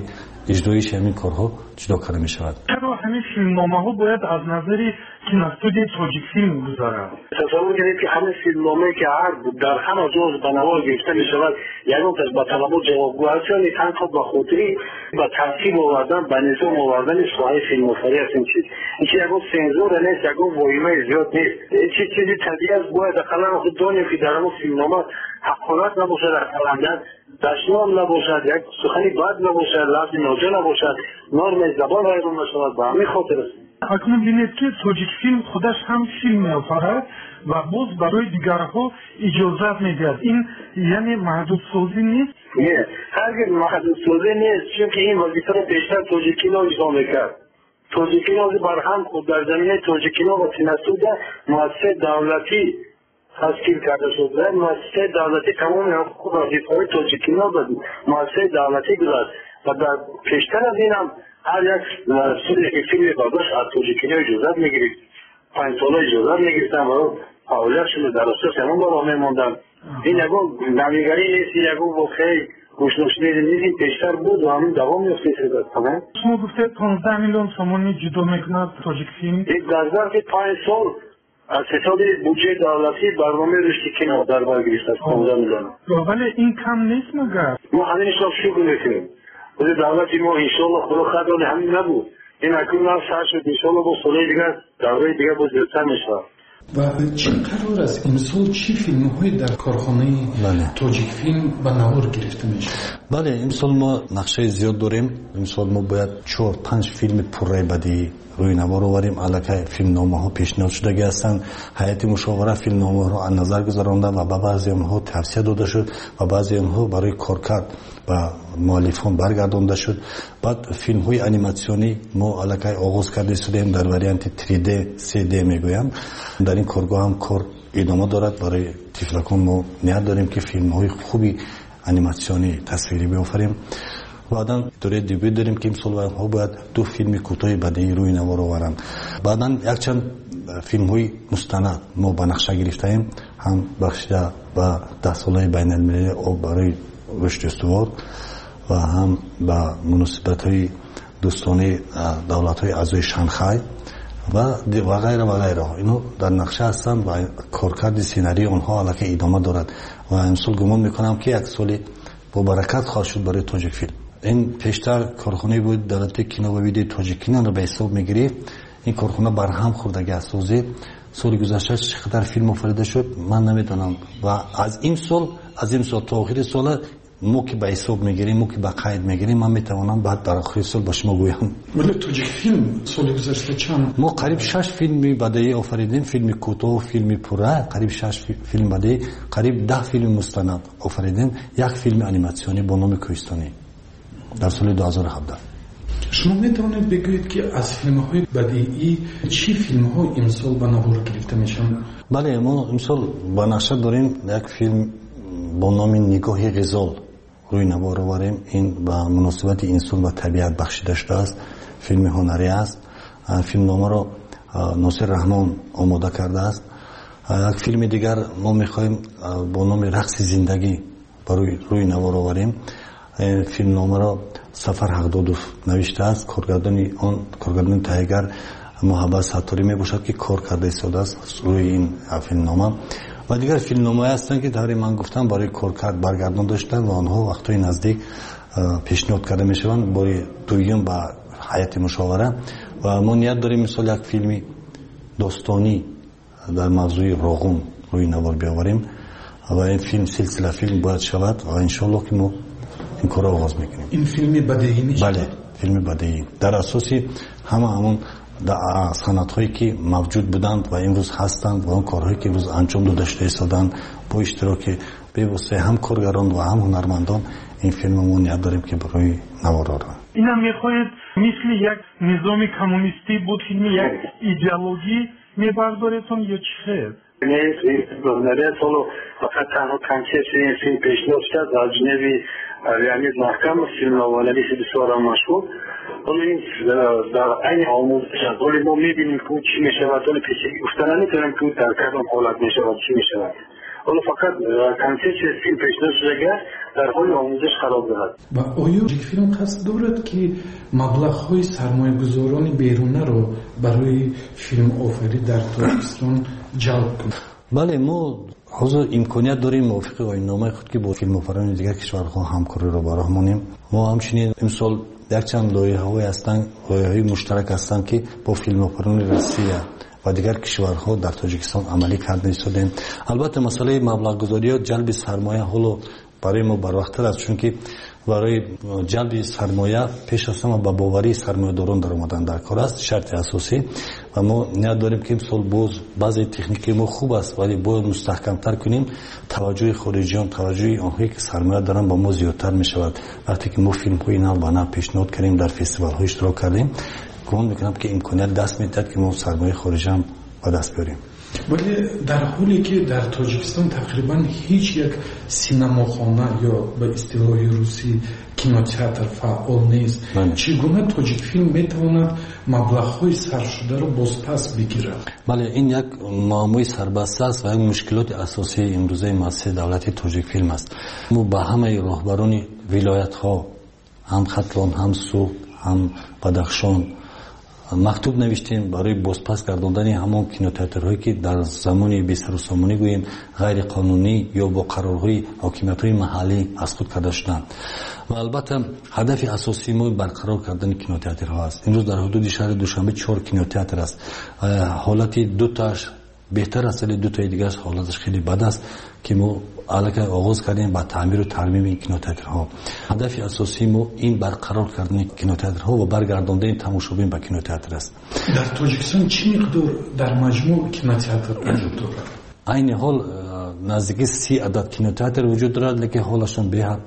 [SPEAKER 24] اجرایش همین کارها جدا کرده می شود.
[SPEAKER 2] چرا همین فیلمنامه ها باید از نظر کینوستودیوی تاجیک فیلم گذارند؟
[SPEAKER 4] تصور کنید که همین فیلمنامه که هر در همه جز به نوار گرفته می شود یگان تاش با طلبات جوابگو هست یعنی تنها به خاطری به ترتیب آوردن به نظام آوردن ساحه فیلم‌آفرینی است. این چیز یگان سنزور نیست، یگان وایمه زیاد نیست. این چیزی طبیعی است. باید اقلا خود دانیم که در همون فیلمنامه حقارت نباشد، اقلا دشنام نباشد، یک سخنی بد نباشد، لفظ ناجا نباشد، نرم زبان رایگان نشود. به همین خاطر است.
[SPEAKER 2] اکنون بینید که تاجیک فیلم خودش هم فیلم می‌آفرد و باز برای دیگرها اجازت می‌دهد. این یعنی محدود سازی نیست؟
[SPEAKER 4] نه، هرگز محدود سازی نیست، چون که این وظیفه را بیشتر تاجیکی‌ها اجرا می‌کرد. تاجیکی‌ها برهم خود در زمینه تاجیکی‌ها و سیناسود مؤسسه دولتی تشکیل کرده شد. مؤسسه دولتی تمام حقوق و وظیفه‌های تاجیکی‌ها به مؤسسه دولتی گذاشت و در پیشتر از این هم هر یک سوری که فیلم برداشت از تاجیکی‌ها اجازت می‌گیرید. 5 ساله اجازت می‌گرفتن و فعالیتشون در اساس همون بالا می‌ماندن. این یگان نمیگری نیست، یگان واقعی گوشنشینی نیست، پیشتر بود و همین دوام می‌افته تمام.
[SPEAKER 2] شما گفته 15 میلیون تومان جدا می‌کند تاجیک فیلم.
[SPEAKER 4] در ظرف 5 سال از حساب بودجه دولتی برنامه رشد کینو در بر گرفته است 15 میلیون.
[SPEAKER 2] ولی این کم نیست مگر؟
[SPEAKER 4] ما همین حساب شروع می‌کنیم. ولی دولتی ما ان شاءالله خدا خدای همین نبود. این اکنون هم سر شد ان شاءالله با سال دیگه دوره دیگه باز زیادتر میشه.
[SPEAKER 7] و چه قرار است امسال چی فیلم‌های در کارخانه تاجیک فیلم به نوار گرفته میشه؟
[SPEAKER 24] بله امسال ما نقشه زیاد داریم. امسال ما باید 4-5 فیلم پررای بدی روی نوار آوریم. الکی فیلمنامه‌ها پیشنهاد شده هستند. هیئت مشاوره فیلمنامه را از نظر گذرانده و به بعضی آنها توصیه داده شد و بعضی آنها برای کارکرد و مؤلفان برگردانده شد. بعد فیلم‌های انیماسیونی ما الکی آغاز کرده شدیم در وریانت 3D 3D میگویم. در این کارگاه هم کار ادامه دارد. برای طفلکان ما نیت داریم که فیلم‌های خوبی انیماسیونی تصویری بیافریم. بعداً دوره دیگه داریم که امسال ها باید 2 فیلم کوتاه بدیعی روی نوار آورند. بعداً یک چند فیلم‌های مستند ما به نقشه گرفتیم، هم بخشیده به 10 ساله بین المللی برای رشد استوار و هم به مناسبت‌های دوستانه دولت‌های اعضای شانگهای و غیره و غیره. اینو در نقشه هستن و کارکرد سیناری آنها الکی ادامه دارد و امسال گمان میکنم که یک سال با برکت خواهد شد برای تاجیک فیلم. این پیشتر کارخانه بود دولت کینو و ویدیو تاجیکینا رو به حساب میگیری. این کارخانه برهم خوردگی اساسی سال گذشته چقدر فیلم آفریده شد من نمیدونم و از این سال تا آخر سال ما که به حساب میگیریم، ما که به قید میگیریم، من میتوانم بعد در آخر سال با شما گویم.
[SPEAKER 7] ولی تاجیک فیلم سال گذشته چند؟
[SPEAKER 24] ما قریب 6 فیلم بدیعی آفریدیم، فیلم کوتاه و فیلم پره، قریب 6 فیلم بدیعی، قریب 10 فیلم مستند آفریدیم، یک فیلم انیماسیونی با نام کوهستانی در سال 2017.
[SPEAKER 7] شما میتونید بگویید که از فیلم‌های بدیعی چی فیلم‌ها امسال به نوار گرفته میشن؟
[SPEAKER 24] بله ما امسال با نقشه داریم یک فیلم با نام نگاه غزال روی نوار آوریم. این به مناسبت انسان و طبیعت بخشیده شده است. فیلم هنری است. فیلم نامه را ناصر رحمان آماده کرده است. یک فیلم دیگر ما میخوایم با نام رقص زندگی روی نوار آوریم. فیلم نامه را سفر حقدادوف نوشته است. کارگردان تایگر محبت ستاری می باشد که کار کرده ایستاده است روی این فیلم نامه. و دیگر فیلم نامه هستند که در من گفتم برای کارکرد برگردان داشتن و آنها وقتای نزدیک پیشنهاد کرده می شوند برای دویم با هیئت مشاوره. و ما نیت داریم مثال یک فیلمی داستانی در موضوع راغون روی نوار بیاوریم و این فیلم سلسله فیلم باید شود و انشالله که ما این کار را آغاز میکنیم.
[SPEAKER 7] این فیلم بدیعی میشه؟
[SPEAKER 24] بله فیلم بدیعی در اساسی همون سندهایی که موجود بودند و امروز هستند و اون کارهایی که امروز انجام داده شدند با اشتراک به هم کارگران و هم هنرمندان این فیلم ما نیت داریم که برای نوار آوریم.
[SPEAKER 2] اینا میخواید مثل یک نظام کمونیستی بود فیلم یک ایدئولوژی میبردارتون یا چی خیر؟
[SPEAKER 4] نه سالو فقط تنها کنسپت این فیلم پیشنهاد شد از جنبی یعنی محکم فیلم نوانویس بسیار مشهور. ولی در این آموزش ولی ما میبینیم که چی میشود ولی پیشگی گفتن نمیتونیم که در کدام حالت میشود چی میشود حالا فقط کنسپت فیلم پیشنهاد شده در حال آموزش قرار دارد.
[SPEAKER 7] و آیا فیلم قصد دارد که مبلغ‌های سرمایه‌گذاران بیرونی را برای فیلم آفرینی در تاجیکستان جلب کنند؟
[SPEAKER 24] بله، ما حضور امکانیت داریم موافق آیین‌نامه خود که با فیلم آفرینان دیگر کشورها همکاری را براه مانیم. ما همچنین امسال یک چند لایحه‌های هستند، لایحه‌های مشترک هستند که با فیلم آفرینان روسیه و دیگر کشورها در تاجیکستان عملی کرده ایستادیم. البته مسئله مبلغ گذاری و جلب سرمایه حالا برای ما بروقتر است، چون که برای جلب سرمایه پیش از همه با باوری سرمایه‌داران در آمدن در کار است، شرط اساسی. و ما نیت داریم که امسال باز بعضی تکنیکی ما خوب است ولی باید مستحکم‌تر کنیم. توجه خارجیان، توجه آنهایی که سرمایه دارن با ما زیادتر می شود. وقتی که ما فیلم‌های نو و نو پیشنهاد کردیم، در فستیوال‌ها اشتراک کردیم، گمان میکنم که امکانیت دست میدهد که ما سرمایه خارجی هم به دست بیاریم.
[SPEAKER 7] ولی در حالی که در تاجیکستان تقریبا هیچ یک سینماخانه یا به اصطلاح روسی کینوتئاتر فعال نیست، چگونه تاجیک فیلم میتواند مبلغ‌های صرف شده را بازپس بگیرد؟
[SPEAKER 24] بله، این یک معمای سربسته است و یک مشکلات اساسی امروزه مؤسسه دولتی تاجیک فیلم است. ما به همه راهبران ولایت‌ها، هم ختلان، هم سوخت، هم بدخشان مکتوب نوشتیم برای بازپس گرداندن همان کینوتئاترهایی که در زمان بی‌سر و سامانی گوییم غیر قانونی یا با قرارهای حاکمیت‌های محلی از خود کرده شدند. و البته هدف اساسی ما برقرار کردن کینوتئاترها است. امروز در حدود شهر دوشنبه 4 کینوتئاتر است. حالت دو تاش بهتر است ولی دو تا دیگه حالتش خیلی بد است که ما الان آغاز کردیم با تعمیر و ترمیم این کینوتئاترها. هدف اساسی ما این برقرار کردن کینوتئاترها و برگرداندن تماشاگران به کینوتئاتر است.
[SPEAKER 7] در تاجیکستان چه مقدار در مجموع کینوتئاتر وجود دارد؟
[SPEAKER 24] عین حال نزدیک 30 عدد کینوتئاتر وجود دارد، لیکن حالشون بهت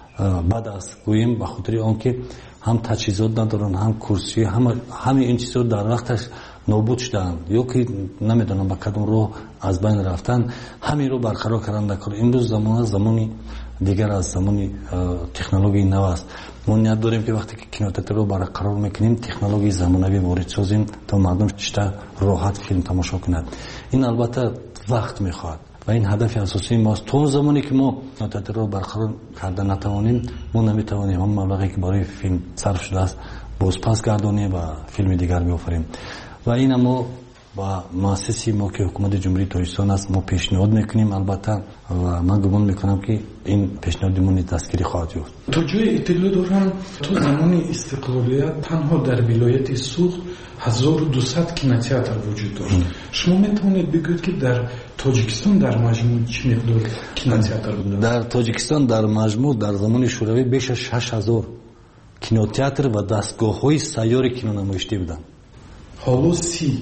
[SPEAKER 24] بد است گوییم، به خاطر آنکه هم تجهیزات ندارن، هم کرسی، همه این چیزا در وقتش نابود شدند یا که نمیدونم با کدوم راه از بین رفتن. همین رو برقرار کردن نکار. امروز زمانی دیگر از زمانی تکنولوژی نو است. ما نیت داریم که وقتی که کینوتئاتر رو برقرار میکنیم تکنولوژی زمانوی وارد سازیم تا مردم چطور راحت فیلم تماشا کنند. این البته وقت میخواد و این هدف اساسی ماست. تا زمانی که ما کینوتئاتر رو برقرار کردن نتوانیم، ما نمیتوانیم هم مبلغی که برای فیلم صرف شده است بازپس گردانیم و فیلم دیگر بیافریم. و این ما با مؤسسه ما که حکومت جمهوری تاجیکستان است ما پیشنهاد میکنیم البته و من گمان میکنم که این پیشنهادمون دستگیری خواهد یافت.
[SPEAKER 7] تا جای اطلاع دارم تو زمان استقلالیت تنها در ولایت سوخت 1200 کینوتئاتر وجود داشت. شما میتونید بگویید که در تاجیکستان در مجموع چه مقدار کینوتئاتر بود؟
[SPEAKER 24] در تاجیکستان در مجموع در زمان شوروی بیش از 6000 کینوتئاتر و دستگاه‌های سیار کینونمایشی بودند.
[SPEAKER 7] حالا 30.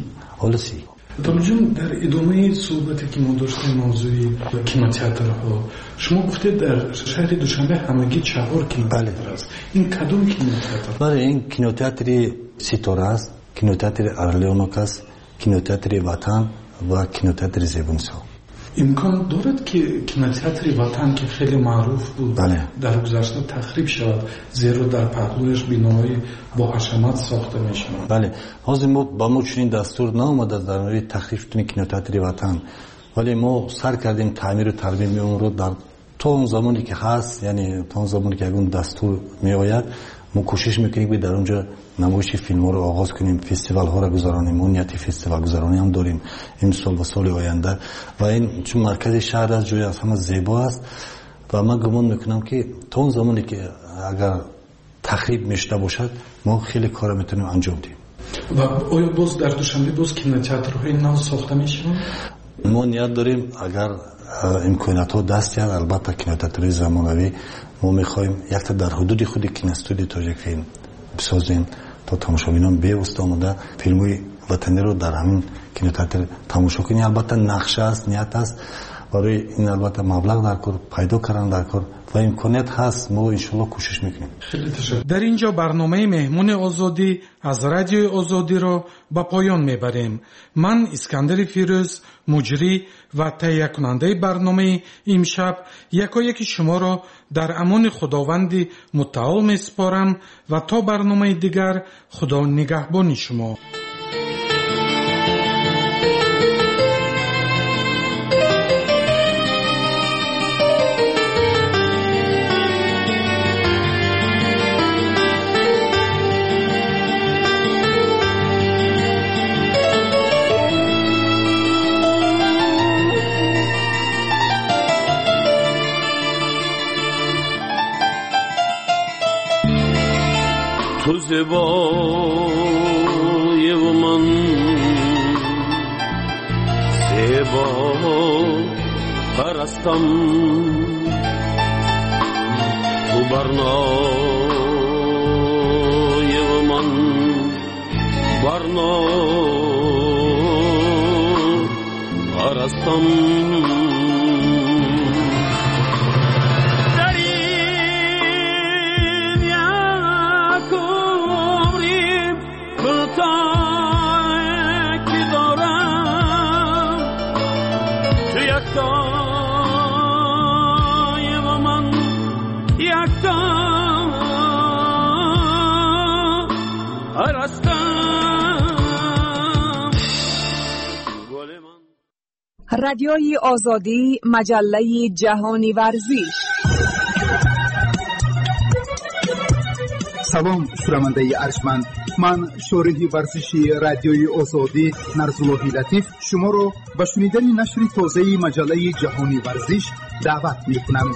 [SPEAKER 7] جون در ادامه صحبتی که ما داشتیم موضوعی کینوتئاترها، شما گفتید در شهر دوشنبه همگی 4 کینوتئاتر است. این کدوم کینوتئاتر؟
[SPEAKER 24] بله، این کینوتئاتر ستاره است، کینوتئاتر ارلیونوک است، کینوتئاتر وطن و کینوتئاتر زیبونسا.
[SPEAKER 7] امکان دارد که کینوتئاتر وطن که خیلی معروف بود در گذشته تخریب شود، زیرا در پهلویش بناهای با حشمت ساخته میشود؟
[SPEAKER 24] بله، حاضر ما با ما چنین دستور نامده در مورد تخریب شدن کینوتئاتر وطن، ولی ما سر کردیم تعمیر و ترمیم اون رو در تا اون زمانی که هست، یعنی تا اون زمانی که اون دستور می آید ما کوشش میکنیم که در اونجا نمایش فیلم ها رو آغاز کنیم، فستیوال ها رو گذارانیم. ما نیت فستیوال گذارانی هم داریم امسال و سال آینده و این چون مرکز شهر از جای از همه زیبا است و من گمان میکنم که تا اون زمانی که اگر تخریب میشده باشد ما خیلی کار میتونیم انجام دیم.
[SPEAKER 7] و آیا باز در دوشنبه باز کینوتئاترهای نو ساخته میشن؟
[SPEAKER 24] ما نیت داریم اگر امکانات ها دست یاد، البته کینوتئاتر زمانوی ما میخوایم یک تا در حدود خود کینوستودیو تاجیک فیلم بسازیم تا تماشاگران بیوسته آمده فیلم‌های وطنی رو در همین کینوتئاتر تماشا کنیم. البته نقشه است، نیت است برای این، البته مبلغ در کار پیدا کردن در کار و امکانات هست. ما ان شاء الله کوشش میکنیم.
[SPEAKER 7] خیلی تشکر. در اینجا برنامه مهمون آزادی از رادیوی آزادی را به پایان میبریم. من اسکندر فیروز مجری و تهیه کننده برنامه امشب یکایک شما را در امان خداوند متعال میسپارم و تا برنامه دیگر خدا نگهبان شما.
[SPEAKER 5] تو زیبای و من زیبا پرستم تو برنای و من برنا پرستم
[SPEAKER 6] رادیوی آزادی، مجله جهانی ورزش.
[SPEAKER 8] سلام شنونده ارجمند، من شارح ورزشی رادیوی آزادی نرزالله لطیف شما را به شنیدن نشر تازه مجله جهانی ورزش دعوت می‌کنم.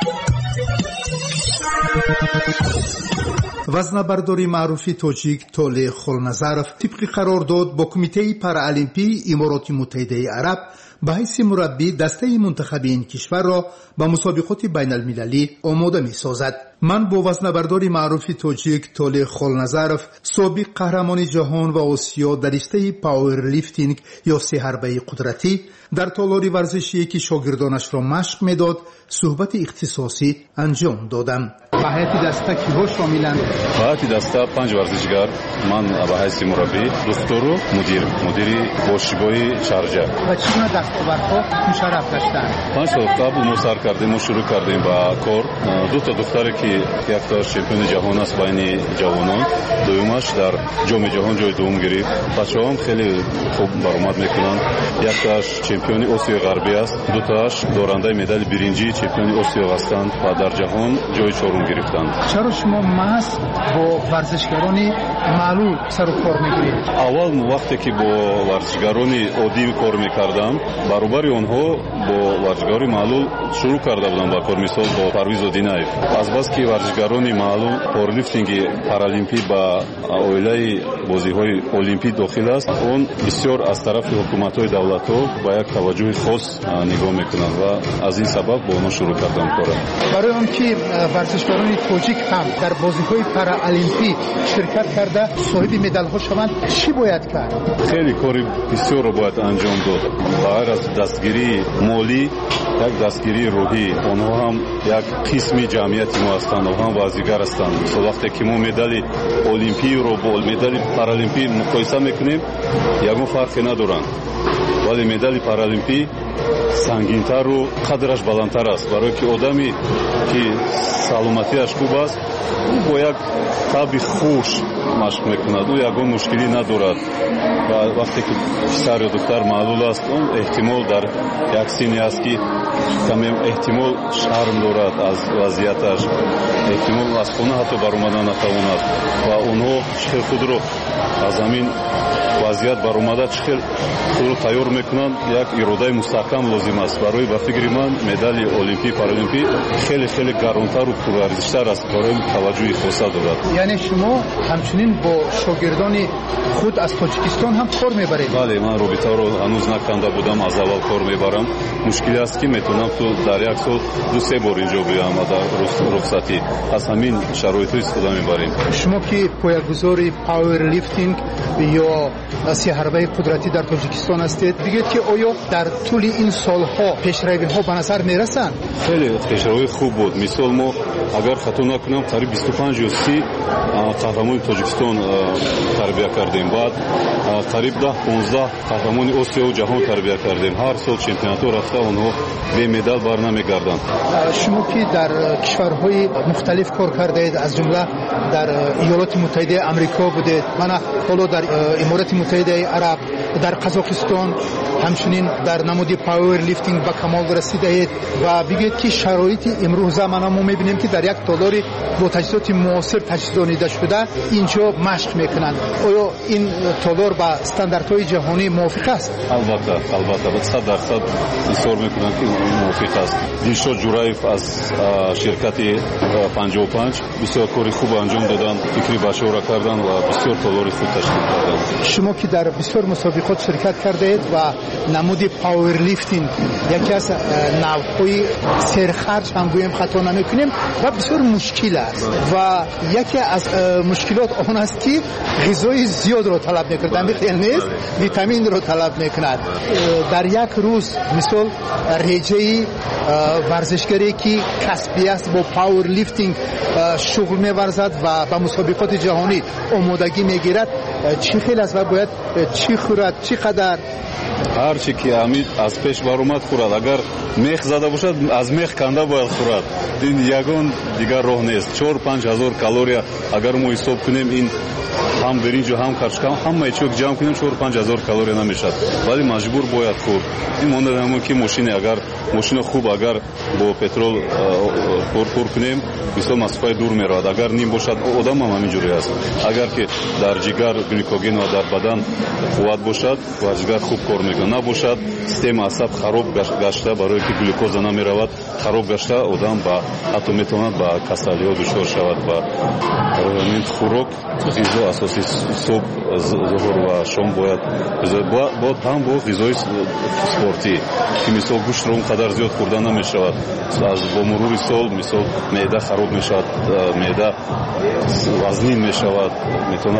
[SPEAKER 8] وزنه‌برداری معروف تاجیک توله خلنظرف طبق قرارداد با کمیته پارالمپی امارات متحده عرب به حیث مربی دسته منتخب این کشور را به مسابقات بین المللی آماده می سازد. من با وزنه‌بردار معروف تاجیک توله خلنظرف سابق قهرمان جهان و آسیا در رشته پاور لیفتینگ یا سه حربه قدرتی در تالار ورزشی که شاگردانش را مشق میداد صحبت اختصاصی انجام دادم. به هیئت دسته کیها شاملند؟
[SPEAKER 9] به هیئت دسته 5 ورزشگر، من به حیث مربی، دکتر و مدیر باشگاه شارجه.
[SPEAKER 8] و چگونه دستاوردها مشرف داشتند؟
[SPEAKER 9] 5 سال قبل ما سر کردیم و شروع کردیم با کار. دو تا دختری که یکتاش چمپیون جهان است بین جوانان، دومش در جام جهان جای دوم گرفت. بچه‌ها هم خیلی خوب برآمد میکنند. یکتاش چمپیون آسیا غربی است، دو تاش دارنده مدال برنجی چمپیون آسیا هستند و در جهان جای چهارم گرفتند.
[SPEAKER 8] چرا شما محض با ورزشکاران معلول سر و کار میگیرید؟
[SPEAKER 9] اول وقتی که با ورزشکاران عادی کار میکردم برابر آنها با ورزشکاران معلول شروع کرده بودم با کار، مثال با پرویز دیناєв. از بس که ورزشکاران معلول پاورلیفتینگ پارالمپی با اویلای بازی‌های المپی داخل است، اون بسیار از طرف حکومت‌های دولت‌ها با یک توجه خاص نگاه میکنند و از این سبب با اونها شروع کردم کار.
[SPEAKER 8] برای اون که ورزشکاران تاجیک هم در بازی‌های پارالمپی شرکت کرده صاحب مدال‌ها شوند چی باید کرد؟
[SPEAKER 9] خیلی کاری بسیار رو باید انجام داد. غیر از دستگیری مالی، یک دستگیری روحی، آنها هم یک قسمی جمعیت ما هستند و هم بازیگر هستند. وقتی که ما مدال المپی رو با مدال پارالمپی مقایسه میکنیم یگان فرقی ندارند، ولی مدال پارالمپی سنگین‌تر و قدرش بلندتر است، برای که آدمی که سلامتیش خوب است او با یک طبع خوش مشق میکند، او یگان مشکلی ندارد. و وقتی که پسر یا دختر معلول است اون احتمال در یک سنی است که کمی احتمال شرم دارد از وضعیتش، احتمال از خانه حتی برآمدن نتواند و اونها چخیل خود رو از همین وضعیت برآمده چخیل خود رو تیار میکنند. یک اراده مستحکم لازم است. برای به فکر من مدال المپی پارالمپی خیلی خیلی گرانتر و پرارزشتر است، برای توجه خاصه دارد.
[SPEAKER 8] یعنی شما همچنین با شاگردان خود از تاجیکستان هم کار میبرید؟
[SPEAKER 9] بله، من رابطه رو هنوز نکنده بودم، از اول کار میبرم. مشکلی است که میتونم تو در یک سال 2-3 بار اینجا بیام و در رخصتی از همین شرایط استفاده میبریم.
[SPEAKER 8] شما که پایه‌گذار پاور لیفتینگ یا سه حربه قدرتی در تاجیکستان هستید، بگید که آیا در طول این سالها پیشروی‌ها به نظر میرسند؟
[SPEAKER 9] خیلی پیشروی خوب بود. مثال ما اگر خطا نکنم قریب 25 یا 30 قهرمان تاجیکستان تربیت کردیم، بعد قریب 10-15 قهرمان آسیا و جهان تربیت کردیم. هر سال چمپیونات‌ها رفته اونها به مدال برنمیگردند.
[SPEAKER 8] شما که در کشورهای مختلف کار کردید، از جمله در ایالات متحده آمریکا بودید، من حالا در امارات متحده عرب، در قزاقستان، همچنین در نمود پاور لیفتینگ به کمال رسیدید و بگید که شرایط امروزه ما میبینیم که در یک تالار با تجهیزات معاصر تجهیزانیده شده اینجا مشق میکنند. آیا این تالار با استانداردهای جهانی موافق است؟
[SPEAKER 9] البته 100% اصرار میکنم که موافق است. دلشاد جورایف از شرکت 55 بسیار کاری خوب انجام دادن، فکری بچه‌ها را کردن و بسیار تالاری خوب تشکیل کردن.
[SPEAKER 8] شما که در بسیار مسابقات شرکت کردید و نمود پاور لیفتینگ یکی از نوع‌های سرخرج هم گویم خطا نمی‌کنیم و بسیار مشکل است و یکی از مشکلات آن است که غذای زیاد را طلب می‌کند. خیلی نیست، ویتامین را طلب می‌کند. در یک روز مثال رژه ورزشگری که کسبی است با پاور لیفتینگ شغل می‌ورزد و به مسابقات جهانی آمادگی می‌گیرد، چی خیلی است و باید چی خورد، چقدر؟
[SPEAKER 9] هر چی که امید از پیش برآمد خورد. اگر میخ زده باشد از میخ کنده باید خورد. این یگان دیگر راه نیست. 4-5 هزار کالری اگر ما حساب کنیم این هم برنج و هم کاشکام همه چیز جمع کنیم 4-5 هزار کالری نمیشد، ولی مجبور باید خورد. این مانند همون که اگر ماشین خوب اگر با پترول پر کنیم بسیار مسافت دور میرود. اگر نیم باشد آدم هم همینجوری است. اگر که در جگر گلیکوژن و در بدن قوت باشد و جگر خوب کار میکنه، نباشد سیستم عصب خراب گشته، برای که گلوکوز نمیرود خراب گشته آدم با حتی میتواند با کسلی ها دچار شود. و این خوراک غذا اساسی صبح ظهر و شام باید هم با غذای سپورتی که مثال گوشت رو اونقدر زیاد خوردن نمیشود. با مرور سال مثال معده خراب میشود، معده وزنین میشود، میتواند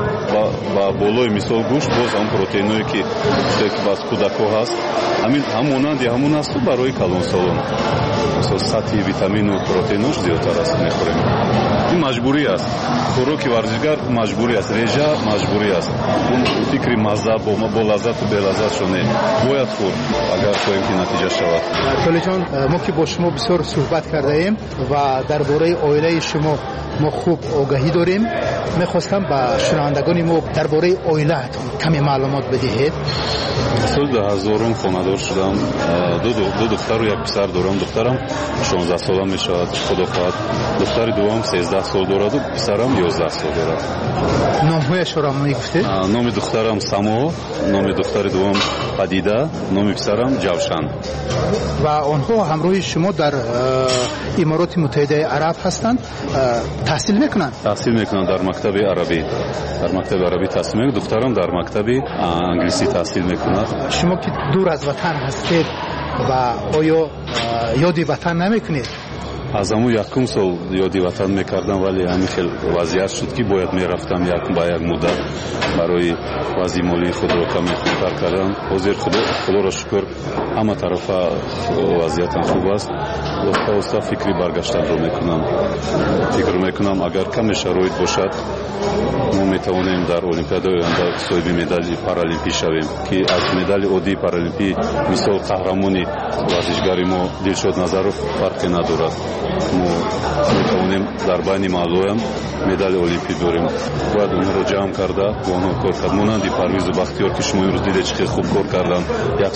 [SPEAKER 9] با بالای مثال گوشت باز هم پروتئینایی که باز کودک‌ها هست همونند همون است برای کلان سالم مثال سطح ویتامین و پروتئینش زیادتر است میخوریم. این مجبوری است. خوراک ورزشگر مجبوری است، رژه مجبوری است. اون فکری مزه با لذت و بی لذت شونه باید خورد اگر خواهیم که نتیجه شود.
[SPEAKER 8] تولی جان، ما که با شما بسیار صحبت کرده ایم و درباره عائله شما ما خوب آگاهی داریم. میخواستم با شنوندگان ما درباره عائله‌تون کمی معلومات بدهید.
[SPEAKER 9] سال 2000 خانه‌دار شدم. دو دختر و یک پسر دارم. دخترم 16 ساله میشود خدا خواهد. دختر دوم 13 سال دارد و پسرم 11 سال دارد.
[SPEAKER 8] نام‌هایش را میگفتید؟
[SPEAKER 9] نام دخترم سما، نام دختر دوم پدیده، نام پسرم جوشن.
[SPEAKER 8] و آنها همراه شما در امارات متحده عرب هستند. تحصیل میکنند؟
[SPEAKER 9] تحصیل میکنند در مکتب عربی. در مکتب عربی تحصیل میکنند. دخترم در مکتب انگلیسی تحصیل میکند.
[SPEAKER 8] شما که دور از وطن هستید و آیا یادی وطن نمیکنید؟
[SPEAKER 9] از همون یکم سال یادی وطن میکردم، ولی همین خیلی وضعیت شد که باید میرفتم با یک مدت برای وضع مالی خود رو کمی خوبتر کردم. حاضر خدا را شکر همه طرف وضعیتم خوب است. دوستا فکری برگشتن رو میکنم. فکر میکنم اگر کمی شرایط باشد ما میتوانیم در المپیاد آینده صاحب مدال پارالیمپی شویم که از مدال عادی پارالیمپی مثال قهرمانی ورزشگری ما دلشاد نظرов فرقی ندارد. ما میتوانیم در بین معلوم مدال المپی داریم. باید اونها رو جمع کرده و اونها کار کرد. مانند پرویز و بختیار که شما امروز دیدید چقدر خوب کار کردن،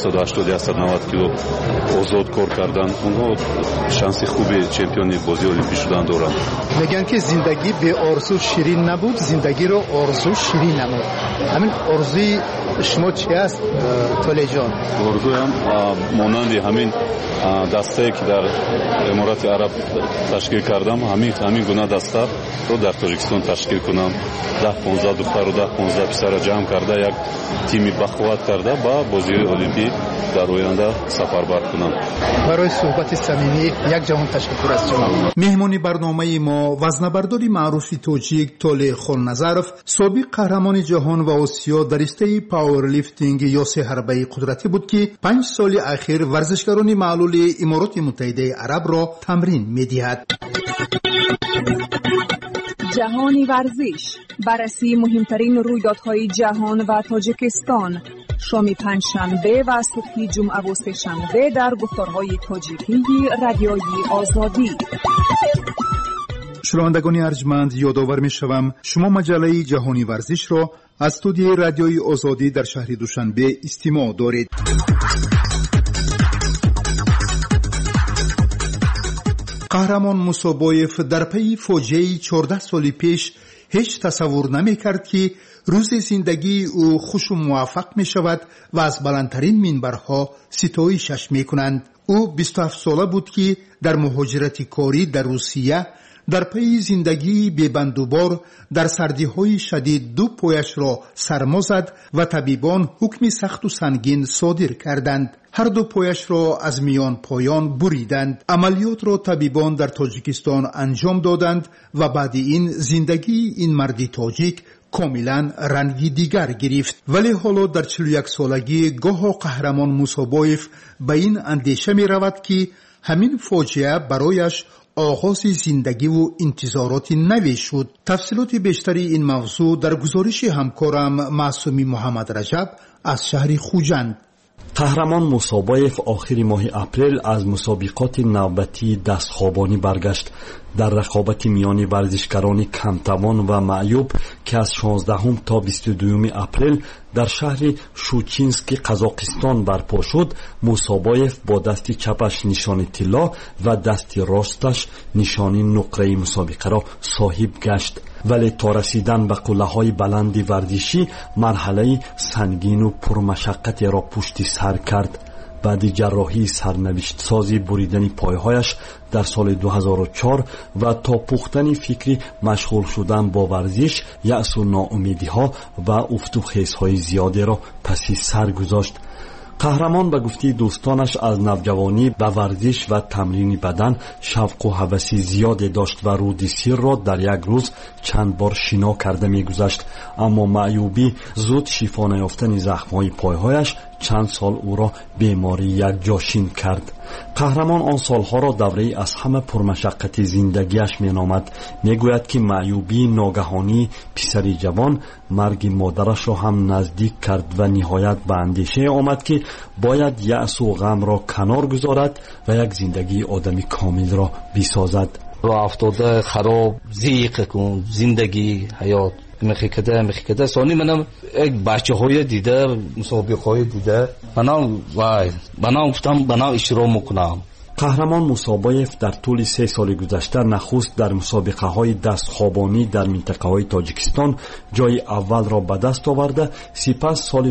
[SPEAKER 9] 180-190 کیلو آزاد کار کردن. اونها شانس خوبی چمپیون بازی المپی شدن دارن.
[SPEAKER 8] میگن که زندگی به آرزو شیرین نبود، زندگی رو آرزو شیرین نمود. همین آرزوی شما چی است تولی جان؟
[SPEAKER 9] آرزویم مانند همین دسته که در امارات عرب تشکیل کردم، همین گونه دسته رو در تاجیکستان تشکیل کنم. 10-15 دختر و 10-15 پسر جمع کرده یک تیمی بخواد کرده با بازی المپی در آینده سفربر کنم.
[SPEAKER 8] برای صحبت صمیمی یک جهان تشکر از شما. مهمانی برنامه ما وزنه‌بردار معروف تاجیک تولی خلنظرov، سابق قهرمان جهان و آسیا در رشته پاور لیفتینگ یا حربه قدرتی بود که 5 سال اخیر ورزشکاران معلول امارات متحده عرب را تمرین می‌دهد.
[SPEAKER 11] جهانی ورزش، بررسی مهمترین رویدادهای جهان و تاجیکستان، شام پنجشنبه و صبح جمعه و سه‌شنبه در گفتارهای تاجیکی رادیوی آزادی.
[SPEAKER 8] شنوندگان ارجمند، یادآور می‌شوم شما مجله جهانی ورزش را از استودیوی رادیوی آزادی در شهر دوشنبه استماع دارید. قهرمان موسابایف در پی فاجعه 14 سال پیش هیچ تصور نمی کرد که روز زندگی او خوش و موفق می شود و از بلندترین منبرها ستایشش می کنند. او 27 ساله بود که در مهاجرت کاری در روسیه در پی زندگی بی‌بندوبار در سردی‌های شدید دو پایش را سرما زد و طبیبان حکم سخت و سنگین صادر کردند. هر دو پایش را از میان پایان بریدند. عملیات را طبیبان در تاجیکستان انجام دادند و بعد این زندگی این مردی تاجیک کاملا رنگی دیگر گرفت. ولی حالا در 41 سالگی گاه قهرمان موسابایف به این اندیشه می رود که همین فاجعه برایش آغاز زندگی و انتظارات نوی شد. تفصیلات بیشتری این موضوع در گزارش همکارم معصومی محمد رجب از شهر خوجند.
[SPEAKER 12] قهرمان موسابایف آخر ماه اپریل از مسابقات نوبتی دستخوابانی برگشت. در رقابت میان ورزشکاران کمتوان و معیوب که از 16 تا 22 اپریل در شهر شوچینسک قزاقستان برپا شد، موسابایف با دست چپش نشان طلا و دست راستش نشان نقره مسابقه را صاحب گشت. ولی تا رسیدن به قله‌های بلند ورزشی مرحله سنگین و پرمشقتی را پشت سر کرد. بعد جراحی سرنوشت سازی بریدن پایهایش در سال 2004 و تا پختن فکری مشغول شدن با ورزش، یأس و ناامیدی‌ها و افت و خیزهای زیادی را پس سر گذاشت. قهرمان به گفته دوستانش از نوجوانی به ورزش و تمرین بدن شوق و هوس زیادی داشت و رود سیر را در یک روز چند بار شنا کرده می‌گذشت، اما معیوبی زود شفا نیافتن زخم‌های پایهایش چند سال او را بیماری یکجاشین کرد. قهرمان آن سالها را دوره از همه پرمشقت زندگیش مینامد. میگوید که معیوبی ناگهانی پسری جوان مرگ مادرش را هم نزدیک کرد و نهایت به اندیشه آمد که باید یأس و غم را کنار گذارد و یک زندگی آدمی کامل را بسازد.
[SPEAKER 24] راه افتاده خراب زیق کن زندگی حیات میخیکده سانی منم یک بچه های دیده مسابقه های دیده منم گفتم بنا اشتراک میکنم.
[SPEAKER 12] قهرمان موسابایف در طول 3 سال گذشته نخست در مسابقه های دستخوابانی در منطقه های تاجیکستان جای اول را به دست آورده، سپس سال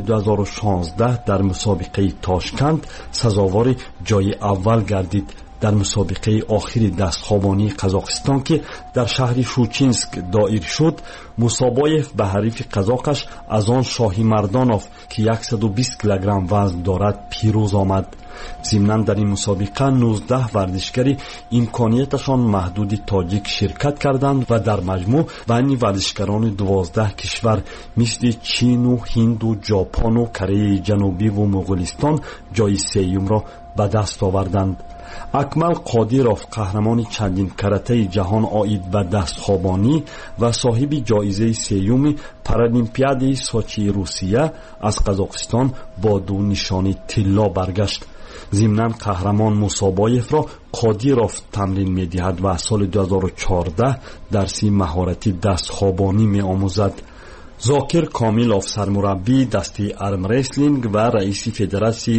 [SPEAKER 12] 2016 در مسابقه تاشکند سزاوار جای اول گردید. در مسابقه آخری دستخوابانی قزاقستان که در شهر شوچینسک دایر شد، موسابایف به حریف قزاقش از آن شاهی مردانوف که 120 کیلوگرم وزن دارد پیروز آمد. ضمناً در این مسابقه 19 ورزشکاری امکانیتشان محدود تاجیک شرکت کردند و در مجموع بین ورزشکاران 12 کشور مثل چین و هند و ژاپن و کره جنوبی و مغولستان جای سوم را به دست آوردند. اکمل قادیروف قهرمان چندین کرته جهان آید به دستخوابانی و صاحب جایزه سوم پارالیمپیاد سوچی روسیه از قزاقستان با 2 نشان طلا برگشت. ضمناً قهرمان موسابایف را قادیروف تمرین می‌دهد و سال 2014 درس مهارتی دستخوابانی می‌آموزد. زاکر کامیلوف سرمربی دسته ارم ریسلینگ و رئیس فدراسیون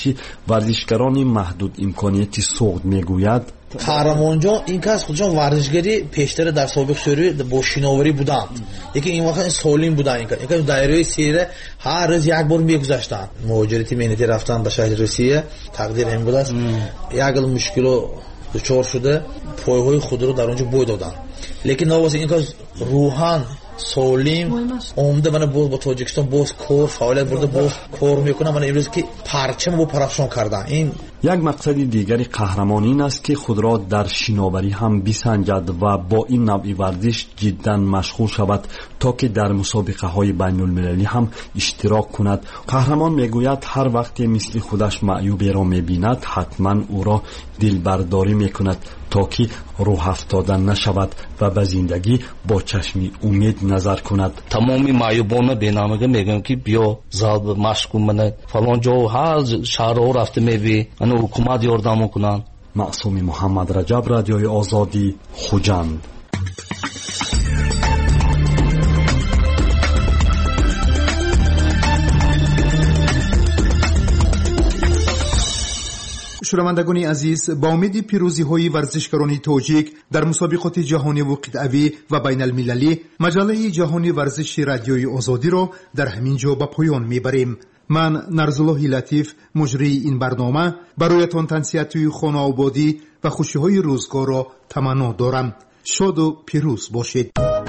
[SPEAKER 12] ورزشکاران محدود امکانیتی سوخت میگوید
[SPEAKER 14] قهرمان جان این کس خودشان ورزشگری پیشتر در سابق شوری با شناوری بودند، یکی این وقت سالم بودن، این که دایره سیره هر روز یک بار میگذاشتن. مهاجرتی مهنتی رفتن به شهر روسیه تقدیر هم بود است. یک مشکل دچار شده پایهای خود رو در اونجا بوی دادن، لیکن نواسه این کس روحان سالم اومده من با تاجیکستان باز کار فعالیت برده باز کار میکنه. من امروز که پرچم رو پرافشان کردن. این
[SPEAKER 12] یک مقصد دیگری قهرمان این است که خود را در شناوری هم بسنجد و با این نوع ورزش جدا مشغول شود تا که در مسابقه های بین المللی هم اشتراک کند. قهرمان میگوید هر وقت مثل خودش معیوبی را میبیند حتما او را دلبرداری میکند تا که روح افتاده نشود و به زندگی با چشم امید نظر کند.
[SPEAKER 24] تمامی معیوبان بینامه میگم که بیا زاد مشغول منه فلان جا هر شهر ها رفته میبی انو حکومت یاردم میکنن.
[SPEAKER 12] معصومی محمد رجب، رادیوی آزادی، خوجند.
[SPEAKER 8] شنوندگان عزیز، با امید پیروزی های ورزشکاران تاجیک در مسابقات جهانی و قطعی و بین المللی، مجله جهانی ورزش رادیوی آزادی را در همین جا به پایان میبریم. من نرزالله لطیف مجری این برنامه برایتان تنصیحات توی خانه آبادی و خوشی‌های روزگار را تمنا دارم. شاد و پیروز باشید.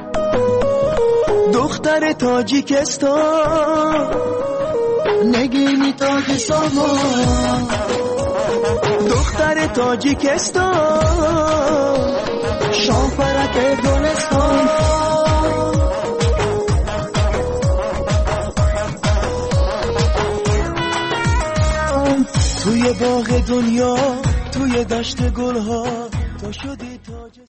[SPEAKER 13] دختر تاجیکستان نگینی تاج سامان، دختر تاجیکستان شاپرک گلستان، توی باغ دنیا توی دشت گلها تو شدی